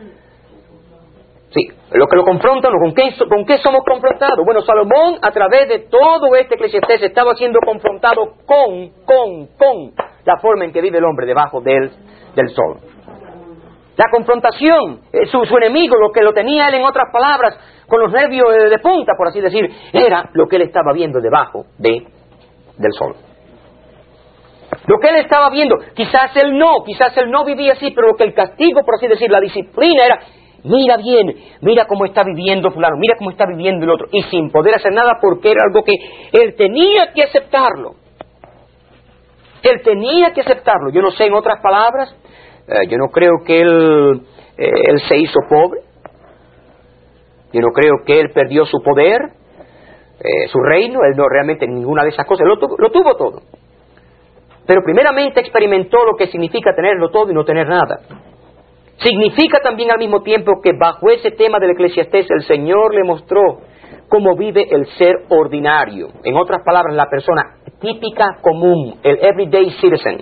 Sí, lo que lo confrontan, ¿con qué somos confrontados? Bueno, Salomón, a través de todo este Eclesiastés, estaba siendo confrontado con la forma en que vive el hombre debajo del sol. La confrontación, su enemigo, lo que lo tenía él, en otras palabras, con los nervios de punta, por así decir, era lo que él estaba viendo debajo del sol. Lo que él estaba viendo, quizás él no vivía así, pero lo que el castigo, por así decir, la disciplina era, mira bien, mira cómo está viviendo fulano, mira cómo está viviendo el otro, y sin poder hacer nada porque era algo que él tenía que aceptarlo. Él tenía que aceptarlo. Yo no sé, en otras palabras, yo no creo que él se hizo pobre. Yo no creo que él perdió su poder, su reino. Él no realmente ninguna de esas cosas. Lo tuvo todo. Pero primeramente experimentó lo que significa tenerlo todo y no tener nada. Significa también al mismo tiempo que bajo ese tema del Eclesiastés el Señor le mostró cómo vive el ser ordinario. En otras palabras, la persona típica, común, el everyday citizen.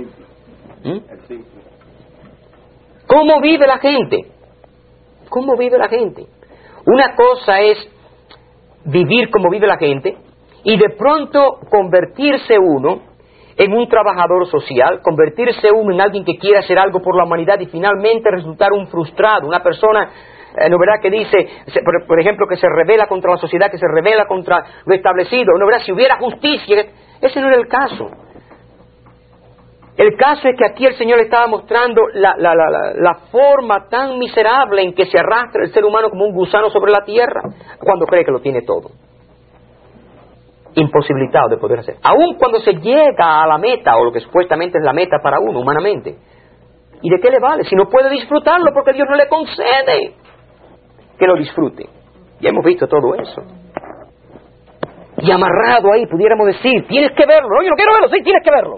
¿Cómo vive la gente? ¿Cómo vive la gente? Una cosa es vivir como vive la gente y de pronto convertirse uno en un trabajador social, convertirse uno en alguien que quiere hacer algo por la humanidad y finalmente resultar un frustrado, una persona, ¿no verdad?, que dice, por ejemplo, que se rebela contra la sociedad, que se rebela contra lo establecido, ¿no verdad?, si hubiera justicia. Ese no era el caso. El caso es que aquí el Señor estaba mostrando la forma tan miserable en que se arrastra el ser humano como un gusano sobre la tierra cuando cree que lo tiene todo. Imposibilitado de poder hacer. Aun cuando se llega a la meta, o lo que supuestamente es la meta para uno humanamente. ¿Y de qué le vale? Si no puede disfrutarlo porque Dios no le concede que lo disfrute. Ya hemos visto todo eso. Y amarrado ahí pudiéramos decir, tienes que verlo. No, yo no quiero verlo, sí, tienes que verlo.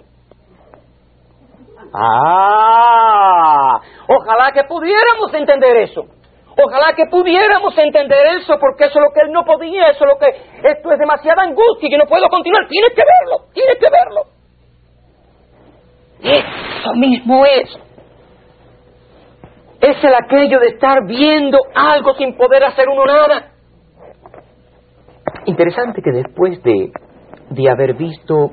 Ojalá que pudiéramos entender eso. Ojalá que pudiéramos entender eso, porque eso es lo que él no podía, esto es demasiada angustia y yo no puedo continuar. Tienes que verlo, tienes que verlo. Eso mismo es. Es el aquello de estar viendo algo sin poder hacer uno nada. Interesante que después de haber visto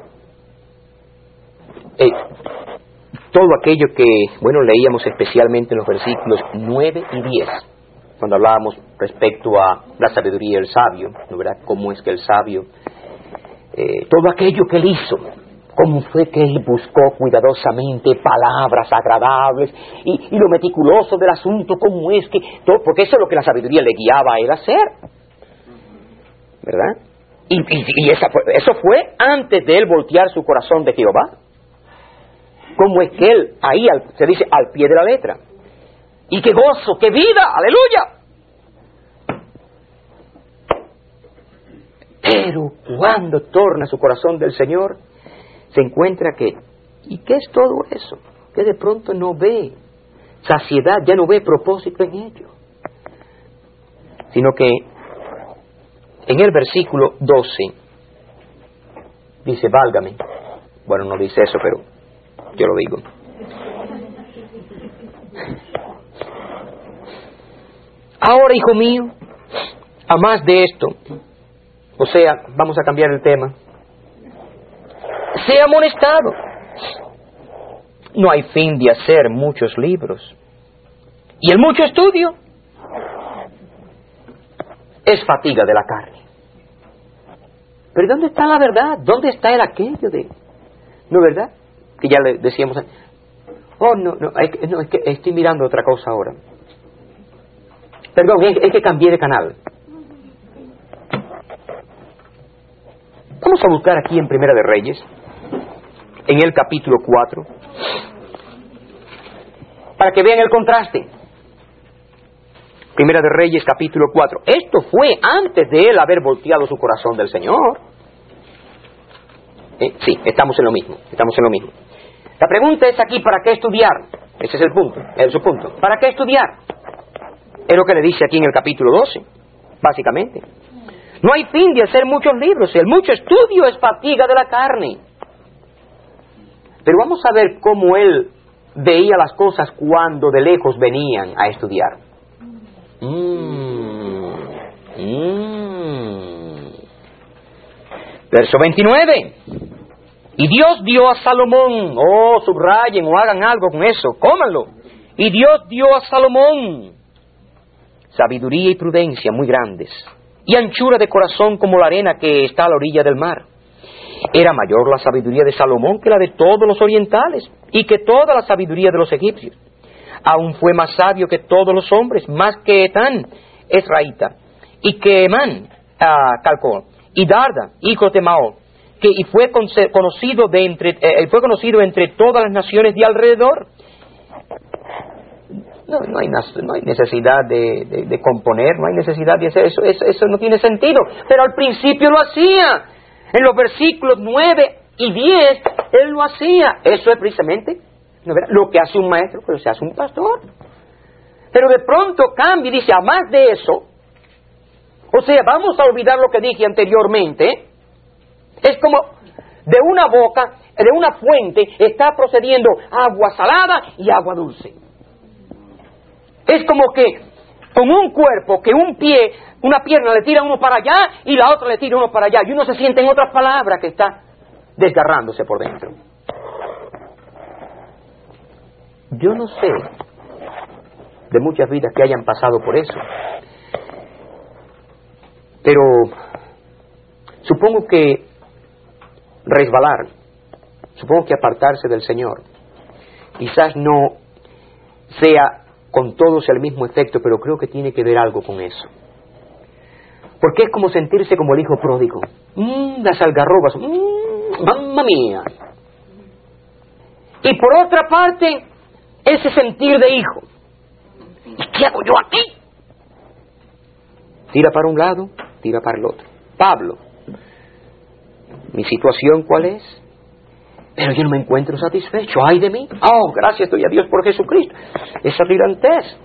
todo aquello que, leíamos especialmente en los versículos 9 y 10, cuando hablábamos respecto a la sabiduría del sabio, ¿no verdad? Cómo es que el sabio, todo aquello que él hizo, cómo fue que él buscó cuidadosamente palabras agradables y lo meticuloso del asunto, cómo es que, todo, porque eso es lo que la sabiduría le guiaba a él a hacer. ¿verdad? Y eso fue antes de él voltear su corazón de Jehová. ¿Cómo es que él, ahí se dice, al pie de la letra? ¡Y qué gozo, qué vida! ¡Aleluya! Pero cuando torna su corazón del Señor, se encuentra que, ¿y qué es todo eso? Que de pronto no ve saciedad, ya no ve propósito en ello. Sino que en el versículo 12 dice, válgame. Bueno, no dice eso, pero yo lo digo. Ahora, hijo mío, a más de esto, o sea, vamos a cambiar el tema, sea amonestado. No hay fin de hacer muchos libros. Y el mucho estudio es fatiga de la carne. Pero ¿dónde está la verdad? ¿Dónde está el aquello de...? ¿No es verdad? Que ya le decíamos... Oh, no, es que estoy mirando otra cosa ahora. Perdón, es que cambié de canal. Vamos a buscar aquí en Primera de Reyes, en el capítulo 4, para que vean el contraste. Primera de Reyes, capítulo 4. Esto fue antes de él haber volteado su corazón del Señor. Sí, estamos en lo mismo. La pregunta es aquí, ¿para qué estudiar? Ese es el punto, su punto. ¿Para qué estudiar? Es lo que le dice aquí en el capítulo 12, básicamente. No hay fin de hacer muchos libros, el mucho estudio es fatiga de la carne. Pero vamos a ver cómo él veía las cosas cuando de lejos venían a estudiar. Verso 29. Y Dios dio a Salomón, subrayen o hagan algo con eso, cómanlo. Y Dios dio a Salomón sabiduría y prudencia muy grandes, y anchura de corazón como la arena que está a la orilla del mar. Era mayor la sabiduría de Salomón que la de todos los orientales, y que toda la sabiduría de los egipcios. Aún fue más sabio que todos los hombres, más que Etán, Esraíta, y que Emán, Calcol, y Darda, hijo de Mao, y fue conocido entre todas las naciones de alrededor. No hay necesidad de componer, no hay necesidad de hacer eso, eso no tiene sentido. Pero al principio lo hacía. En los versículos 9 y 10, él lo hacía. Eso es precisamente lo que hace un maestro, pero se hace un pastor. Pero de pronto cambia y dice, a más de eso, o sea, vamos a olvidar lo que dije anteriormente. Es como de una boca, de una fuente, está procediendo agua salada y agua dulce. Es como que con un cuerpo, que una pierna le tira uno para allá y la otra le tira uno para allá. Y uno se siente, en otras palabras, que está desgarrándose por dentro. Yo no sé de muchas vidas que hayan pasado por eso. Pero supongo que resbalar, supongo que apartarse del Señor, quizás no sea con todos el mismo efecto, pero creo que tiene que ver algo con eso. Porque es como sentirse como el hijo pródigo. Las algarrobas, mamma mía. Y por otra parte, ese sentir de hijo. ¿Y qué hago yo aquí? Tira para un lado, tira para el otro. Pablo, ¿mi situación cuál es? Pero yo no me encuentro satisfecho. ¡Ay de mí! Gracias doy a Dios por Jesucristo. Esa brillantez.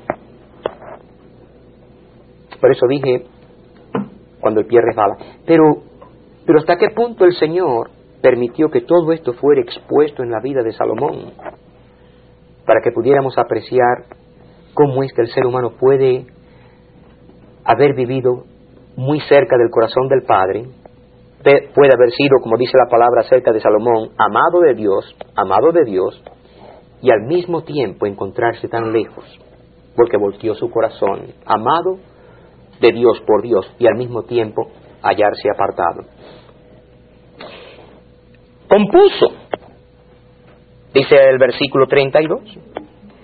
Por eso dije, cuando el pie resbala. Pero ¿hasta qué punto el Señor permitió que todo esto fuera expuesto en la vida de Salomón? Para que pudiéramos apreciar cómo es que el ser humano puede haber vivido muy cerca del corazón del Padre, puede haber sido, como dice la palabra acerca de Salomón, amado de Dios, y al mismo tiempo encontrarse tan lejos, porque volteó su corazón, amado de Dios por Dios, y al mismo tiempo hallarse apartado. Compuso, dice el versículo 32,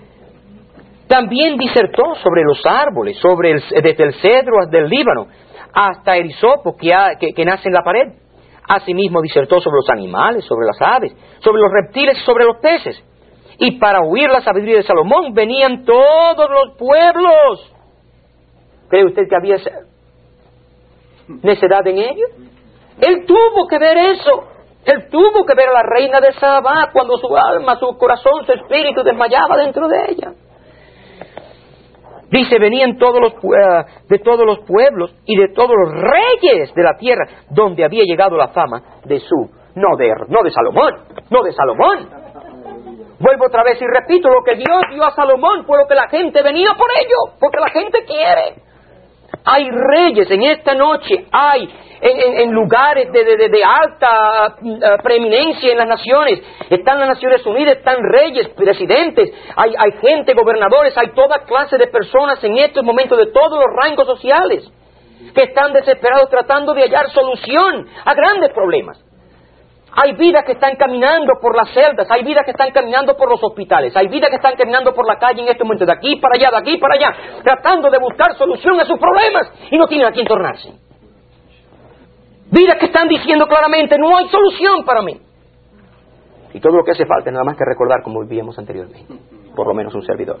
también disertó sobre los árboles, desde el cedro hasta el Líbano, hasta el hisopo que nace en la pared. Asimismo disertó sobre los animales, sobre las aves, sobre los reptiles y sobre los peces. Y para oír la sabiduría de Salomón venían todos los pueblos. ¿Cree usted que había necedad en ello? Él tuvo que ver eso. Él tuvo que ver a la reina de Sabá cuando su alma, su corazón, su espíritu desmayaba dentro de ella. Dice, venían de todos los pueblos y de todos los reyes de la tierra, donde había llegado la fama de no de Salomón. Vuelvo otra vez y repito, lo que Dios dio a Salomón fue lo que la gente venía por ello, porque la gente quiere. Hay reyes en esta noche, hay en lugares de alta preeminencia en las naciones. Están las Naciones Unidas, están reyes, presidentes, hay gente, gobernadores, hay toda clase de personas en estos momentos de todos los rangos sociales que están desesperados tratando de hallar solución a grandes problemas. Hay vidas que están caminando por las celdas, hay vidas que están caminando por los hospitales, hay vidas que están caminando por la calle en este momento, de aquí para allá, tratando de buscar solución a sus problemas y no tienen a quién tornarse. Vidas que están diciendo claramente, no hay solución para mí. Y todo lo que hace falta es nada más que recordar como vivíamos anteriormente, por lo menos un servidor.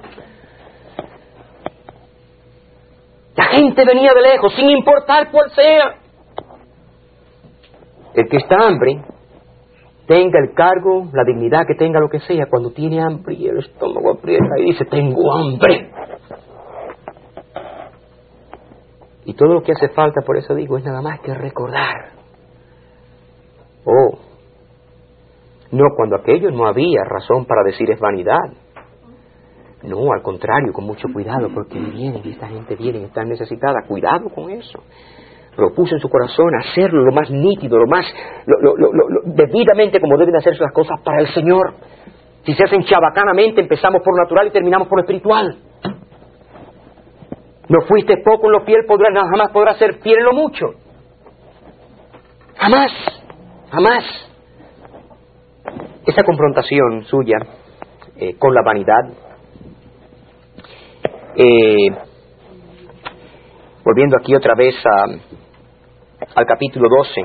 La gente venía de lejos, sin importar cuál sea. El que está hambre, tenga el cargo, la dignidad que tenga, lo que sea, cuando tiene hambre y el estómago aprieta y dice, tengo hambre. Y todo lo que hace falta, por eso digo, es nada más que recordar. No, cuando aquello no había razón para decir es vanidad. No, al contrario, con mucho cuidado, porque vienen, y esta gente viene, está necesitada. Cuidado con eso. Lo puso en su corazón hacerlo lo más nítido, lo más debidamente como deben hacerse las cosas para el Señor. Si se hacen chabacanamente, empezamos por lo natural y terminamos por lo espiritual. No fuiste poco en lo fiel, jamás podrás ser fiel en lo mucho. Jamás. Esa confrontación suya con la vanidad, volviendo aquí otra vez al capítulo 12,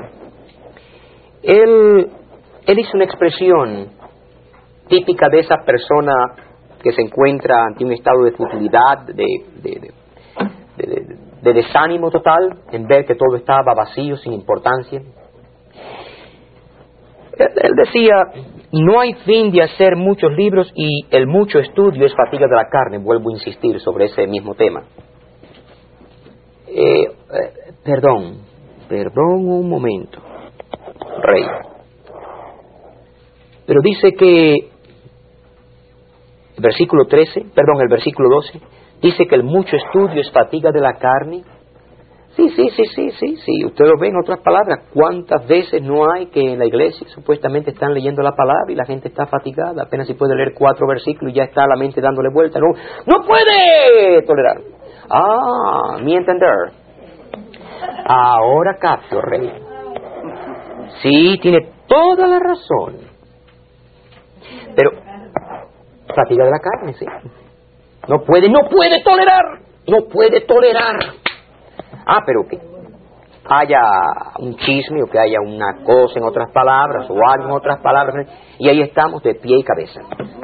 él hizo una expresión típica de esa persona que se encuentra ante un estado de futilidad, de desánimo total, en ver que todo estaba vacío, sin importancia. Él decía, no hay fin de hacer muchos libros y el mucho estudio es fatiga de la carne. Vuelvo a insistir sobre ese mismo tema. Perdón un momento, Rey. Pero dice que el versículo 12, dice que el mucho estudio es fatiga de la carne. Sí. Usted lo ve en otras palabras. ¿Cuántas veces no hay que en la iglesia supuestamente están leyendo la palabra y la gente está fatigada? Apenas si puede leer 4 versículos y ya está la mente dándole vuelta. No puede tolerar. Mi entender. Ahora capto, Rey. Sí, tiene toda la razón. Pero fatiga de la carne, sí. No puede tolerar. Pero que haya un chisme o que haya una cosa en otras palabras o algo en otras palabras, y ahí estamos de pie y cabeza.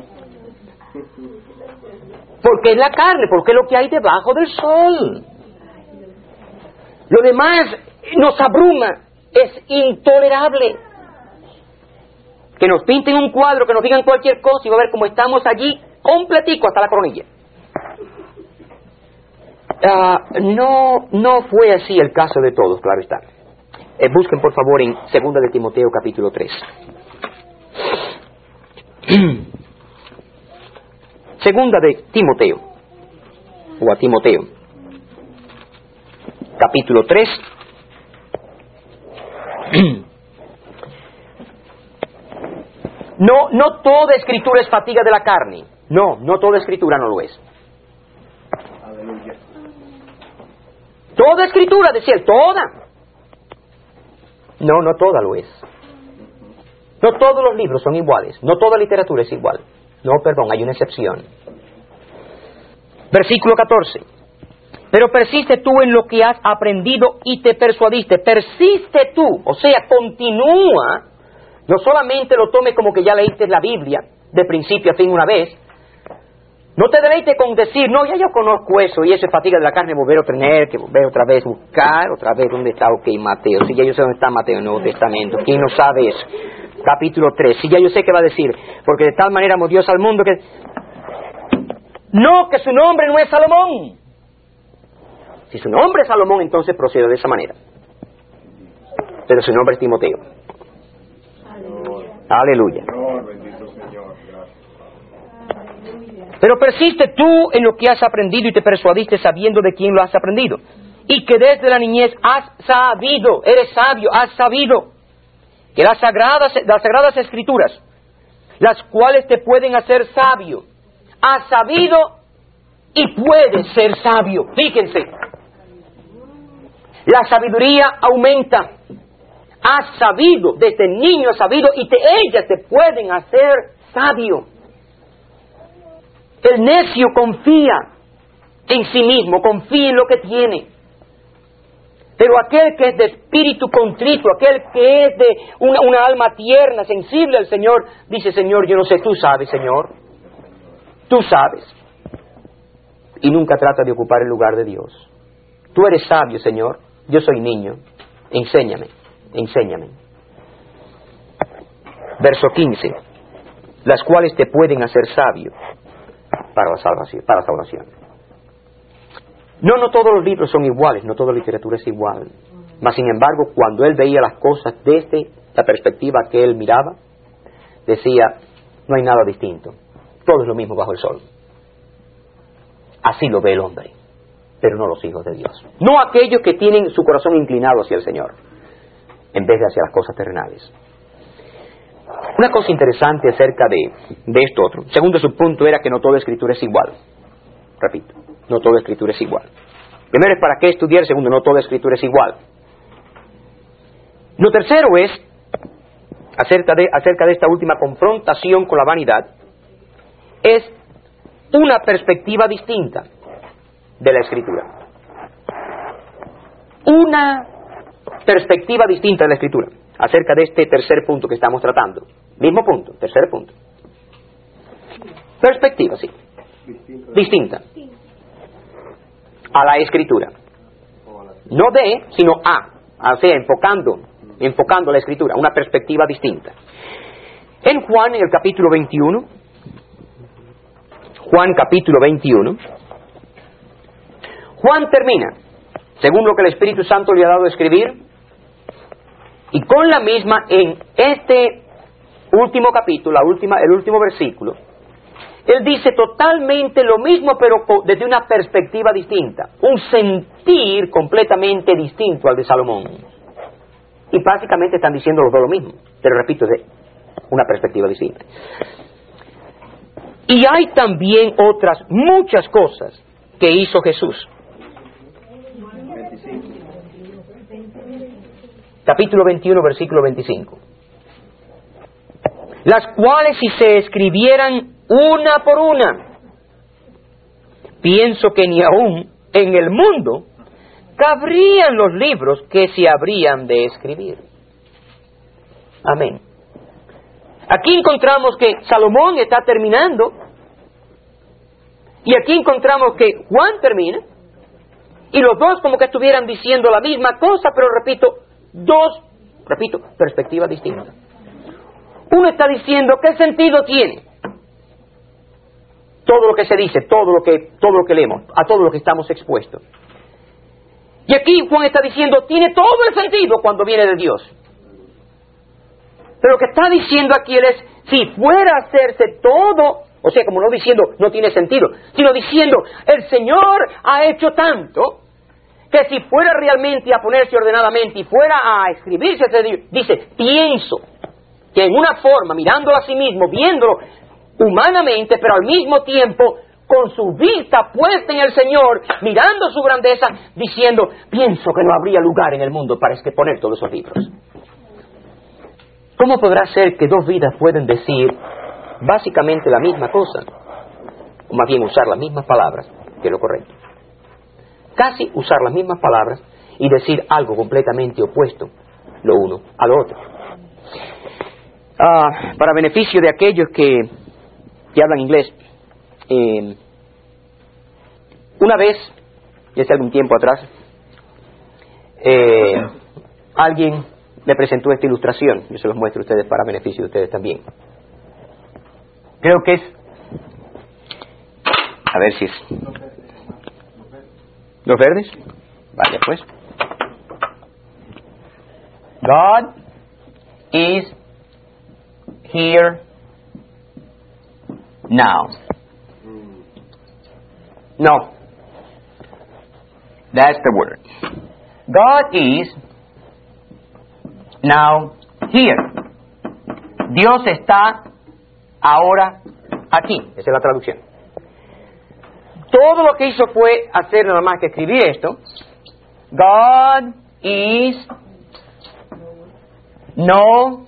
Porque es la carne, porque es lo que hay debajo del sol. Lo demás nos abruma, es intolerable. Que nos pinten un cuadro, que nos digan cualquier cosa y va a ver cómo estamos allí completico hasta la coronilla. No fue así el caso de todos, claro está. Busquen por favor en 2 de Timoteo capítulo 3. 2 de Timoteo, o a Timoteo, capítulo 3. No toda escritura es fatiga de la carne. No toda escritura no lo es. Toda escritura, decía él, toda. No toda lo es. No todos los libros son iguales. No toda literatura es igual. No, perdón, hay una excepción. Versículo 14. Pero persiste tú en lo que has aprendido y te persuadiste. Persiste tú, o sea, continúa. No solamente lo tome como que ya leíste la Biblia, de principio a fin una vez. No te deleites con decir, no, ya yo conozco eso, y eso es fatiga de la carne, volver a tener que volver otra vez, buscar otra vez dónde está, Mateo. Si ya yo sé dónde está Mateo en el Nuevo Testamento. ¿Quién no sabe eso? Capítulo 3. Si ya yo sé qué va a decir. Porque de tal manera amó Dios al mundo que... No, que su nombre no es Salomón. Si su nombre es Salomón, entonces procede de esa manera. Pero su nombre es Timoteo. Aleluya. Pero persiste tú en lo que has aprendido y te persuadiste sabiendo de quién lo has aprendido. Y que desde la niñez has sabido, eres sabio, has sabido que las sagradas escrituras, las cuales te pueden hacer sabio, has sabido y puedes ser sabio. Fíjense, la sabiduría aumenta. Has sabido, desde niño has sabido, y ellas te pueden hacer sabio. El necio confía en sí mismo, confía en lo que tiene. Pero aquel que es de espíritu contrito, aquel que es de una alma tierna, sensible al Señor, dice, Señor, yo no sé, tú sabes, Señor. Tú sabes. Y nunca trata de ocupar el lugar de Dios. Tú eres sabio, Señor. Yo soy niño. Enséñame, enséñame. Verso 15. Las cuales te pueden hacer sabio para la salvación. No todos los libros son iguales, no toda literatura es igual. Mas sin embargo, cuando él veía las cosas desde la perspectiva que él miraba, decía, no hay nada distinto, todo es lo mismo bajo el sol. Así lo ve el hombre, pero no los hijos de Dios. No aquellos que tienen su corazón inclinado hacia el Señor, en vez de hacia las cosas terrenales. Una cosa interesante acerca de esto otro. Segundo subpunto era que no toda escritura es igual. Repito, no toda escritura es igual. Primero es para qué estudiar, segundo, no toda escritura es igual. Lo tercero es, acerca de esta última confrontación con la vanidad, es una perspectiva distinta de la escritura. Una perspectiva distinta de la escritura, acerca de este tercer punto que estamos tratando. Mismo punto, tercer punto. Perspectiva, sí. Distinta a la escritura. No de, sino a. O sea, enfocando la escritura, una perspectiva distinta. En Juan, en el capítulo 21, Juan capítulo 21, Juan termina, según lo que el Espíritu Santo le ha dado a escribir, y con la misma, en este último capítulo, el último versículo, él dice totalmente lo mismo, pero desde una perspectiva distinta, un sentir completamente distinto al de Salomón. Y básicamente están diciendo los dos lo mismo, pero repito, de una perspectiva distinta. Y hay también otras muchas cosas que hizo Jesús. Capítulo 21, versículo 25. Las cuales si se escribieran una por una, pienso que ni aún en el mundo cabrían los libros que se habrían de escribir. Amén. Aquí encontramos que Salomón está terminando, y aquí encontramos que Juan termina, y los dos como que estuvieran diciendo la misma cosa, pero repito, perspectivas distintas. Uno está diciendo, ¿qué sentido tiene todo lo que se dice, todo lo que leemos, a todo lo que estamos expuestos? Y aquí Juan está diciendo, tiene todo el sentido cuando viene de Dios. Pero lo que está diciendo aquí él es, si fuera a hacerse todo, o sea, como no diciendo no tiene sentido, sino diciendo, el Señor ha hecho tanto, que si fuera realmente a ponerse ordenadamente y fuera a escribirse, dice, pienso que en una forma, mirándolo a sí mismo, viéndolo humanamente, pero al mismo tiempo con su vista puesta en el Señor, mirando su grandeza, diciendo, pienso que no habría lugar en el mundo para poner todos esos libros. ¿Cómo podrá ser que dos vidas pueden decir básicamente la misma cosa? O más bien usar las mismas palabras, que es lo correcto. casi usar las mismas palabras y decir algo completamente opuesto lo uno al otro. Para beneficio de aquellos que hablan inglés, una vez, ya hace algún tiempo atrás, alguien me presentó esta ilustración. Yo se los muestro a ustedes para beneficio de ustedes también. Creo que es, a ver si es los verdes. Vale, pues. God is here now. No. That's the word. God is now here. Dios está ahora aquí. Esa es la traducción. Todo lo que hizo fue hacer nada más que escribir esto. God is nowhere.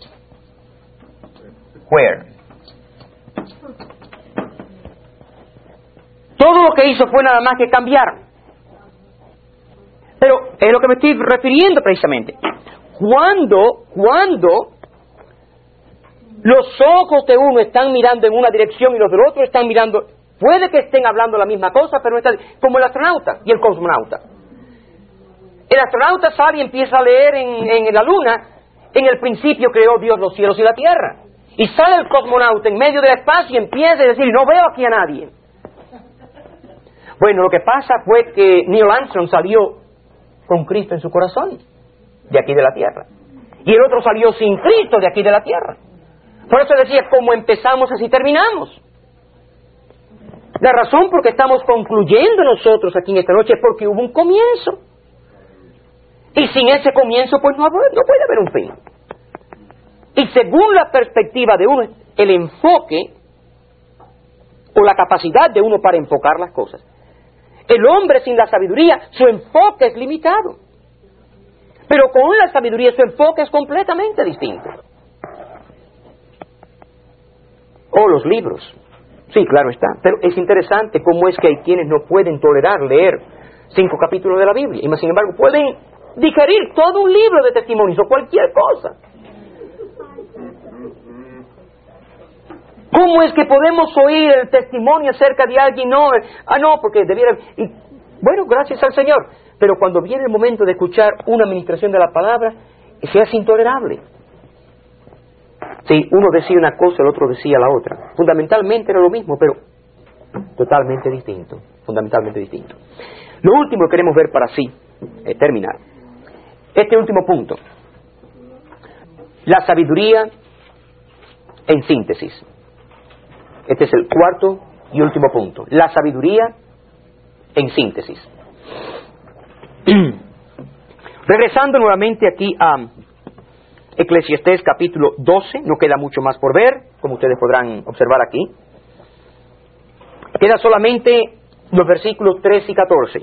Todo lo que hizo fue nada más que cambiar. Pero es lo que me estoy refiriendo precisamente. Cuando los ojos de uno están mirando en una dirección y los del otro están mirando, puede que estén hablando la misma cosa, pero no está, como el astronauta y el cosmonauta. El astronauta sale y empieza a leer en la luna, en el principio creó Dios los cielos y la tierra. Y sale el cosmonauta en medio del espacio y empieza a decir, no veo aquí a nadie. Bueno, lo que pasa fue que Neil Armstrong salió con Cristo en su corazón, de aquí de la tierra. Y el otro salió sin Cristo de aquí de la tierra. Por eso decía, como empezamos, así terminamos. La razón por que estamos concluyendo nosotros aquí en esta noche es porque hubo un comienzo. Y sin ese comienzo, pues no puede haber un fin. Y según la perspectiva de uno, el enfoque o la capacidad de uno para enfocar las cosas. El hombre sin la sabiduría, su enfoque es limitado. Pero con la sabiduría su enfoque es completamente distinto. O los libros. Sí, claro está. Pero es interesante cómo es que hay quienes no pueden tolerar leer 5 capítulos de la Biblia. Y sin embargo pueden digerir todo un libro de testimonios o cualquier cosa. ¿Cómo es que podemos oír el testimonio acerca de alguien? No, porque debiera... Y, bueno, gracias al Señor. Pero cuando viene el momento de escuchar una administración de la palabra, se hace intolerable. Sí, uno decía una cosa, el otro decía la otra. Fundamentalmente era lo mismo, pero totalmente distinto. Fundamentalmente distinto. Lo último que queremos ver para así terminar. Este último punto. La sabiduría en síntesis. Este es el cuarto y último punto. La sabiduría en síntesis. Regresando nuevamente aquí a Eclesiastés capítulo 12, no queda mucho más por ver, como ustedes podrán observar aquí. Queda solamente los versículos 13 y 14.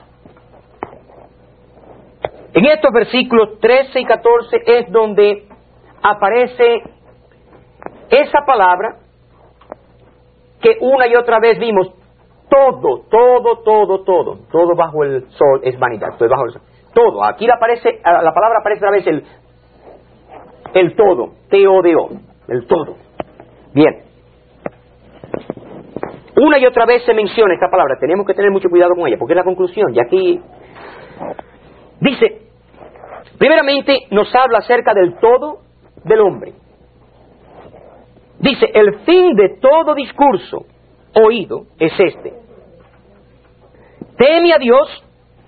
En estos versículos 13 y 14 es donde aparece esa palabra que una y otra vez vimos. Todo bajo el sol es vanidad. Todo bajo el sol. Todo. Aquí la palabra aparece otra vez el todo. Teodeo. El todo. Bien. Una y otra vez se menciona esta palabra. Tenemos que tener mucho cuidado con ella, porque es la conclusión. Y aquí dice, primeramente nos habla acerca del todo del hombre. Dice, el fin de todo discurso oído es este. Teme a Dios,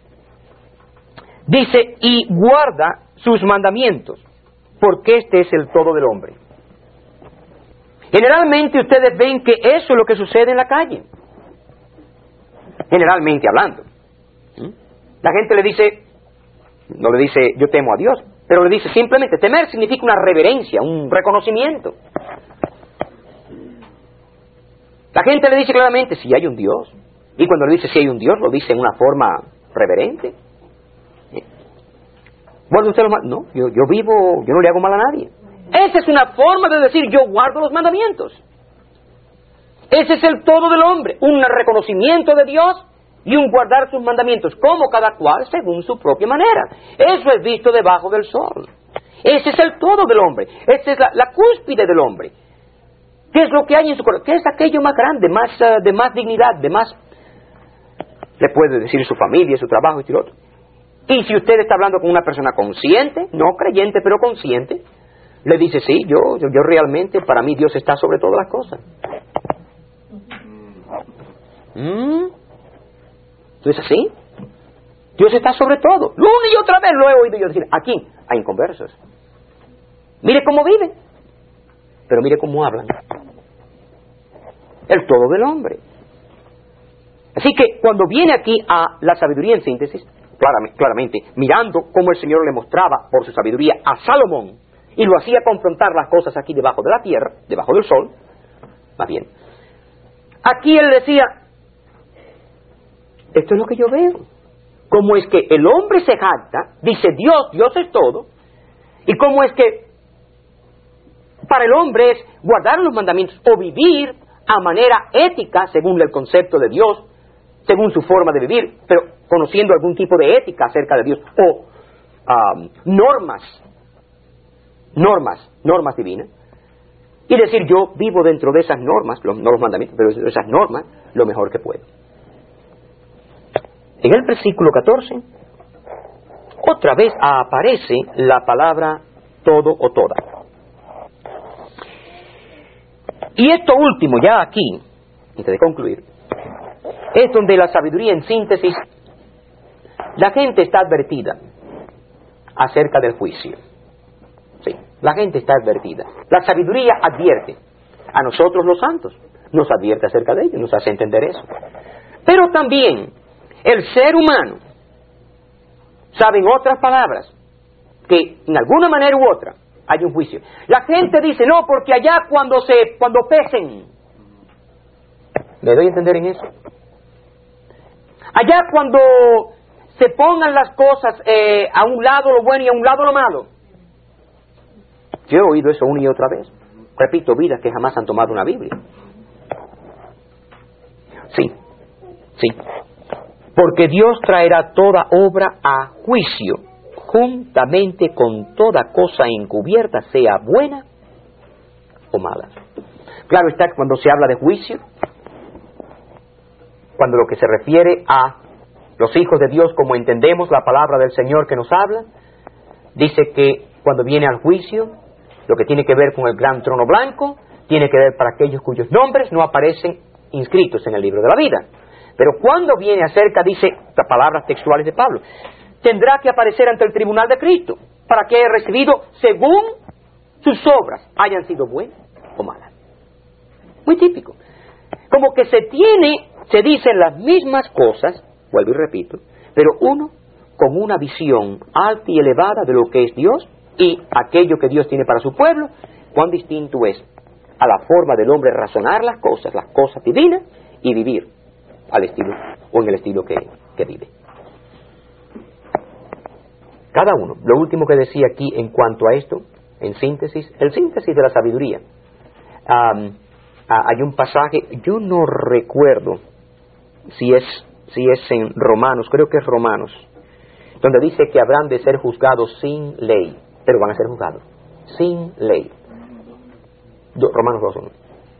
dice, y guarda sus mandamientos, porque este es el todo del hombre. Generalmente ustedes ven que eso es lo que sucede en la calle. Generalmente hablando. La gente le dice, no le dice yo temo a Dios, pero le dice simplemente, temer significa una reverencia, un reconocimiento. La gente le dice claramente, si hay un Dios. Y cuando le dice si hay un Dios, lo dice en una forma reverente. ¿Guarda usted los mandamientos? No, yo vivo, yo no le hago mal a nadie. Esa es una forma de decir, yo guardo los mandamientos. Ese es el todo del hombre, un reconocimiento de Dios y un guardar sus mandamientos, como cada cual según su propia manera. Eso es visto debajo del sol. Ese es el todo del hombre. Esa es la cúspide del hombre. ¿Qué es lo que hay en su corazón? ¿Qué es aquello más grande, de más dignidad, de más... Le puede decir su familia, su trabajo y lo otro. Y si usted está hablando con una persona consciente, no creyente, pero consciente, le dice, sí, yo realmente, para mí Dios está sobre todas las cosas. ¿Entonces así? Dios está sobre todo. Una y otra vez lo he oído yo decir, aquí hay inconversos. Mire cómo viven, pero mire cómo hablan. El todo del hombre. Así que cuando viene aquí a la sabiduría en síntesis, claramente, mirando cómo el Señor le mostraba por su sabiduría a Salomón, y lo hacía confrontar las cosas aquí debajo de la tierra, debajo del sol, más bien. Aquí él decía, esto es lo que yo veo. Cómo es que el hombre se jacta, dice Dios es todo, y cómo es que para el hombre es guardar los mandamientos o vivir a manera ética según el concepto de Dios, según su forma de vivir, pero conociendo algún tipo de ética acerca de Dios, o normas divinas, y decir yo vivo dentro de esas normas, no los mandamientos, pero de esas normas, lo mejor que puedo. En el versículo 14, otra vez aparece la palabra todo o toda. Y esto último, ya aquí, antes de concluir, es donde la sabiduría en síntesis, la gente está advertida acerca del juicio. Sí, la gente está advertida. La sabiduría advierte a nosotros los santos, nos advierte acerca de ello, nos hace entender eso. Pero también el ser humano sabe, en otras palabras, que en alguna manera u otra hay un juicio. La gente dice, no, porque allá cuando pesen, ¿me doy a entender en eso? Allá cuando se pongan las cosas a un lado lo bueno y a un lado lo malo. Yo he oído eso una y otra vez. Repito, vidas que jamás han tomado una Biblia. Sí. Porque Dios traerá toda obra a juicio, juntamente con toda cosa encubierta, sea buena o mala. Claro está que cuando se habla de juicio, cuando lo que se refiere a los hijos de Dios, como entendemos la palabra del Señor que nos habla, dice que cuando viene al juicio, lo que tiene que ver con el gran trono blanco, tiene que ver para aquellos cuyos nombres no aparecen inscritos en el libro de la vida. Pero cuando viene acerca, dice las palabras textuales de Pablo, tendrá que aparecer ante el tribunal de Cristo, para que haya recibido según sus obras, hayan sido buenas o malas. Muy típico. Como que se dicen las mismas cosas, vuelvo y repito, pero uno con una visión alta y elevada de lo que es Dios y aquello que Dios tiene para su pueblo, cuán distinto es a la forma del hombre razonar las cosas divinas, y vivir al estilo o en el estilo que vive. Cada uno. Lo último que decía aquí en cuanto a esto, en síntesis, el síntesis de la sabiduría. Hay un pasaje, yo no recuerdo si es en Romanos, creo que es Romanos, donde dice que habrán de ser juzgados sin ley, pero van a ser juzgados sin ley. Romanos 2:1.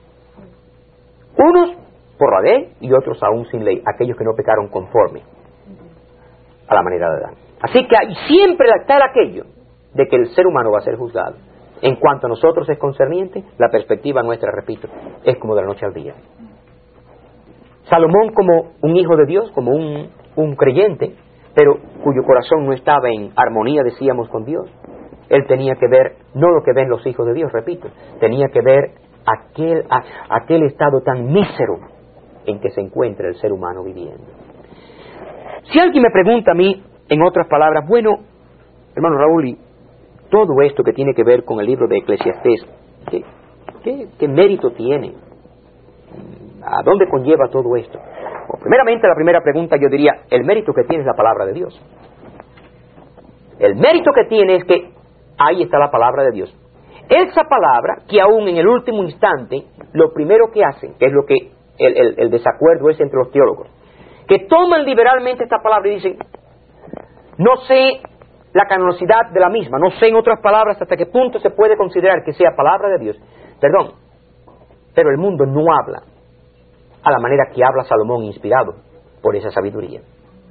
Unos por la ley y otros aún sin ley, aquellos que no pecaron conforme a la manera de Adán. Así que siempre está aquello de que el ser humano va a ser juzgado. En cuanto a nosotros es concerniente, la perspectiva nuestra, repito, es como de la noche al día. Salomón, como un hijo de Dios, como un creyente, pero cuyo corazón no estaba en armonía, decíamos, con Dios, él tenía que ver, no lo que ven los hijos de Dios, repito, tenía que ver aquel estado tan mísero en que se encuentra el ser humano viviendo. Si alguien me pregunta a mí, en otras palabras, bueno, hermano Raúl, y todo esto que tiene que ver con el libro de Eclesiastés, ¿qué mérito tiene? ¿A dónde conlleva todo esto? Bueno, primeramente, la primera pregunta yo diría, el mérito que tiene es la palabra de Dios. El mérito que tiene es que ahí está la palabra de Dios. Esa palabra que aún en el último instante, lo primero que hacen, que es lo que el desacuerdo es entre los teólogos, que toman liberalmente esta palabra y dicen, no sé la canonicidad de la misma, no sé en otras palabras hasta qué punto se puede considerar que sea palabra de Dios. Perdón, pero el mundo no habla a la manera que habla Salomón inspirado por esa sabiduría.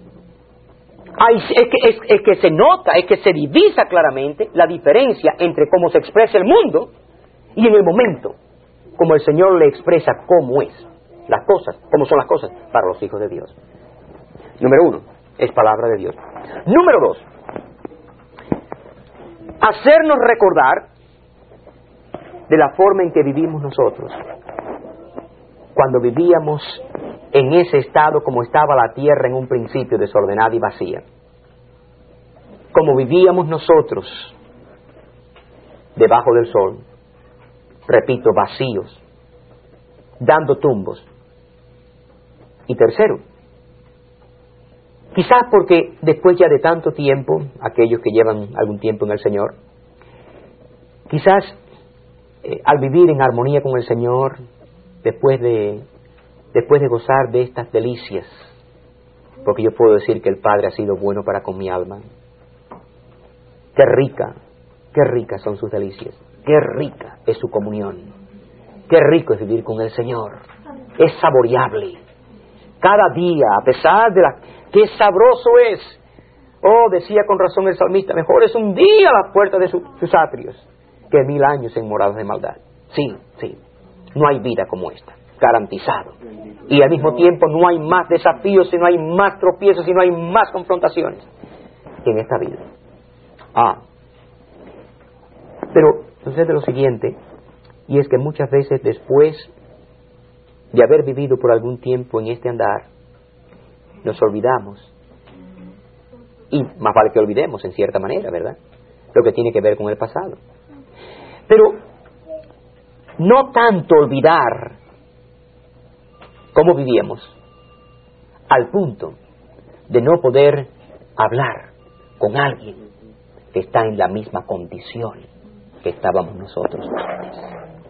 Es que se nota, es que se divisa claramente la diferencia entre cómo se expresa el mundo y en el momento como el Señor le expresa cómo es las cosas, cómo son las cosas para los hijos de Dios. Número 1, es palabra de Dios. Número 2, hacernos recordar de la forma en que vivimos nosotros cuando vivíamos en ese estado como estaba la tierra en un principio, desordenada y vacía. Como vivíamos nosotros debajo del sol, repito, vacíos, dando tumbos. Y tercero, quizás porque después ya de tanto tiempo, aquellos que llevan algún tiempo en el Señor, quizás al vivir en armonía con el Señor, después de gozar de estas delicias, porque yo puedo decir que el Padre ha sido bueno para con mi alma. Qué ricas son sus delicias, qué rica es su comunión, qué rico es vivir con el Señor, es saboreable. Cada día, a pesar de qué sabroso es. Oh, decía con razón el salmista, mejor es un día a las puertas de sus atrios que 1000 años en moradas de maldad. Sí, no hay vida como esta, garantizado. Y al mismo tiempo no hay más desafíos, y no hay más tropiezos, y no hay más confrontaciones que en esta vida. Pero sucede lo siguiente, y es que muchas veces después de haber vivido por algún tiempo en este andar, nos olvidamos, y más vale que olvidemos en cierta manera, ¿verdad?, lo que tiene que ver con el pasado. Pero no tanto olvidar cómo vivíamos, al punto de no poder hablar con alguien que está en la misma condición que estábamos nosotros antes.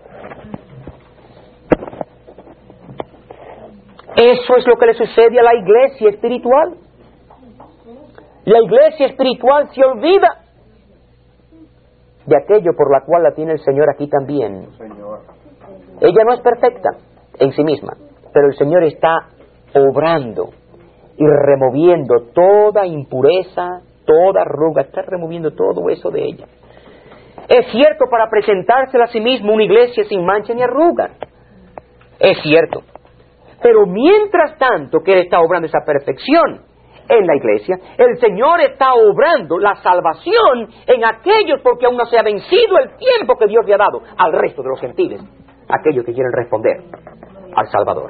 Eso es lo que le sucede a la iglesia espiritual. La iglesia espiritual se olvida de aquello por la cual la tiene el Señor aquí también. Ella no es perfecta en sí misma, pero el Señor está obrando y removiendo toda impureza, toda arruga, está removiendo todo eso de ella. Es cierto, para presentársela a sí mismo una iglesia sin mancha ni arruga. Es cierto. Pero mientras tanto que Él está obrando esa perfección en la iglesia, el Señor está obrando la salvación en aquellos, porque aún no se ha vencido el tiempo que Dios le ha dado al resto de los gentiles, aquellos que quieren responder al Salvador.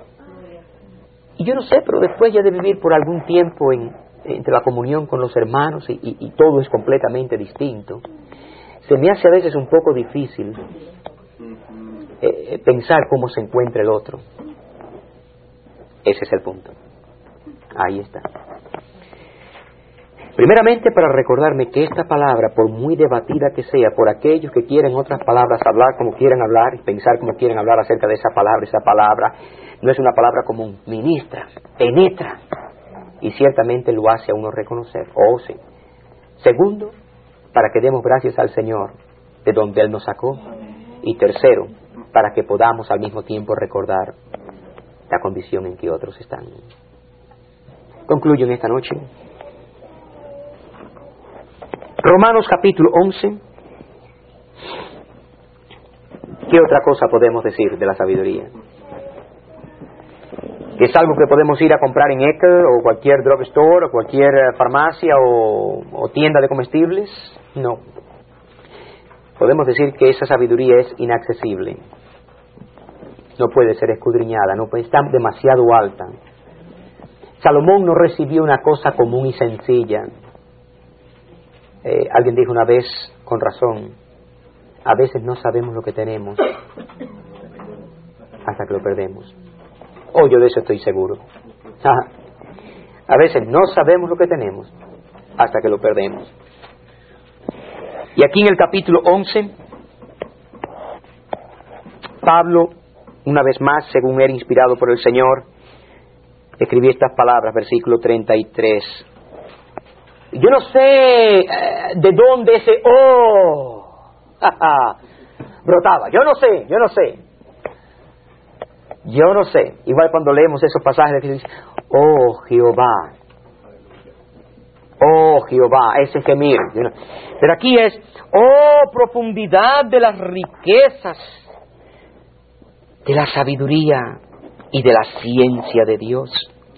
Y yo no sé, pero después ya de vivir por algún tiempo entre la comunión con los hermanos y todo es completamente distinto, se me hace a veces un poco difícil pensar cómo se encuentra el otro. Ese es el punto. Ahí está. Primeramente, para recordarme que esta palabra, por muy debatida que sea por aquellos que quieren, otras palabras, hablar como quieran hablar y pensar como quieren hablar acerca de esa palabra no es una palabra común, ministra, penetra, y ciertamente lo hace a uno reconocer. Sí. Segundo, para que demos gracias al Señor de donde Él nos sacó, y tercero, para que podamos al mismo tiempo recordar la condición en que otros están. Concluyo en esta noche. Romanos capítulo 11. ¿Qué otra cosa podemos decir de la sabiduría? ¿Es algo que podemos ir a comprar en Ecker o cualquier drugstore o cualquier farmacia o tienda de comestibles? No. Podemos decir que esa sabiduría es inaccesible. No puede ser escudriñada, está demasiado alta. Salomón no recibió una cosa común y sencilla. Alguien dijo una vez, con razón, a veces no sabemos lo que tenemos hasta que lo perdemos. Yo de eso estoy seguro. A veces no sabemos lo que tenemos hasta que lo perdemos. Y aquí en el capítulo 11, Pablo, una vez más, según era inspirado por el Señor, escribí estas palabras, versículo 33. Yo no sé de dónde ese brotaba. Yo no sé. Igual cuando leemos esos pasajes que dice, oh Jehová, ese gemir. Pero aquí es, oh profundidad de las riquezas, de la sabiduría y de la ciencia de Dios.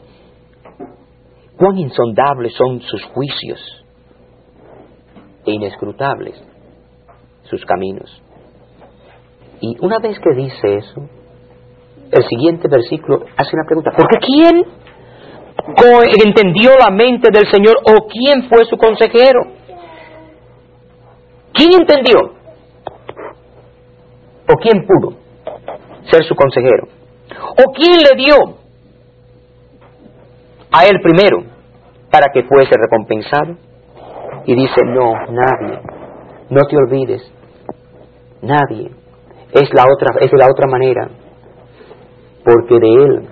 Cuán insondables son sus juicios e inescrutables sus caminos. Y una vez que dice eso, el siguiente versículo hace una pregunta. ¿Por qué quién entendió la mente del Señor o quién fue su consejero? ¿Quién entendió? ¿O quién pudo ser su consejero? ¿O quién le dio a él primero para que fuese recompensado? Y dice, no, nadie. No te olvides, nadie. Es de la otra manera. Porque de Él,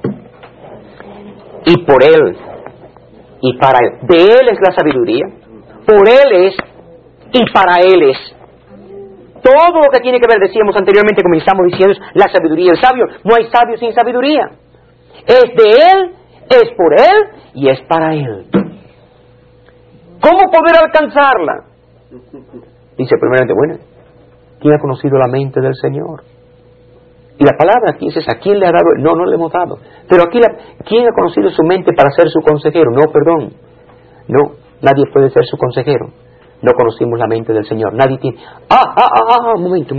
y por Él, y para Él. De Él es la sabiduría, por Él es, y para Él es. Todo lo que tiene que ver, decíamos anteriormente, comenzamos diciendo, es la sabiduría del sabio. No hay sabio sin sabiduría. Es de Él, es por Él, y es para Él. ¿Cómo poder alcanzarla? Dice primeramente, bueno, ¿quién ha conocido la mente del Señor? Y la palabra aquí es esa, ¿quién le ha dado? No le hemos dado. Pero aquí, ¿quién ha conocido su mente para ser su consejero? No, perdón. No, nadie puede ser su consejero. No conocimos la mente del Señor. Nadie tiene... Un momento.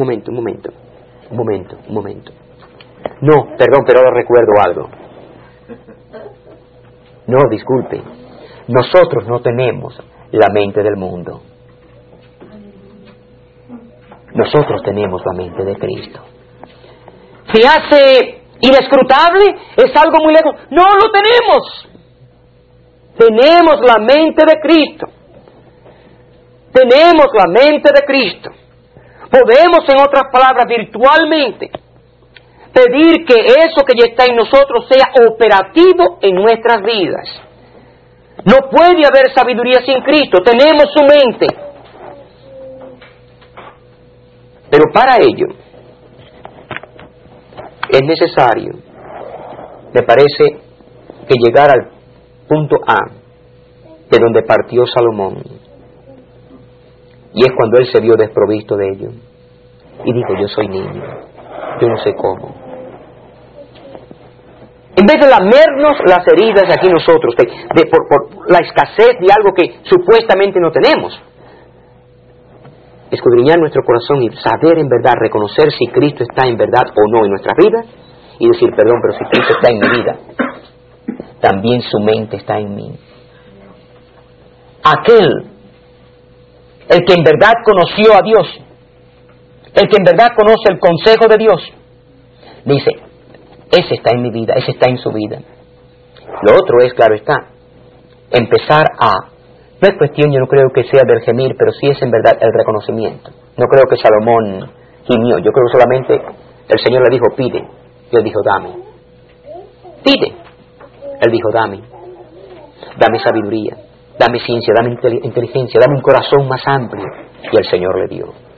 No, perdón, pero ahora recuerdo algo. No, disculpe. Nosotros no tenemos la mente del mundo. Nosotros tenemos la mente de Cristo. ¿Se hace inescrutable? ¿Es algo muy lejos? ¡No lo tenemos! Tenemos la mente de Cristo. Tenemos la mente de Cristo. Podemos, en otras palabras, virtualmente, pedir que eso que ya está en nosotros sea operativo en nuestras vidas. No puede haber sabiduría sin Cristo. Tenemos su mente. Pero para ello es necesario, me parece, que llegar al punto A, de donde partió Salomón. Y es cuando él se vio desprovisto de ello. Y dijo, yo soy niño, yo no sé cómo. En vez de lamernos las heridas de aquí nosotros, por la escasez de algo que supuestamente no tenemos, escudriñar nuestro corazón y saber en verdad, reconocer si Cristo está en verdad o no en nuestra vida, y decir, perdón, pero si Cristo está en mi vida, también su mente está en mí. El que en verdad conoció a Dios, el que en verdad conoce el consejo de Dios, dice, ese está en mi vida, ese está en su vida. Lo otro es, claro está, empezar a... No es cuestión, yo no creo que sea del gemir, pero sí es en verdad el reconocimiento. No creo que Salomón gimió, yo creo que solamente el Señor le dijo, pide. Y él dijo, dame. Pide. Él dijo, dame. Dame sabiduría, dame ciencia, dame inteligencia, dame un corazón más amplio. Y el Señor le dio.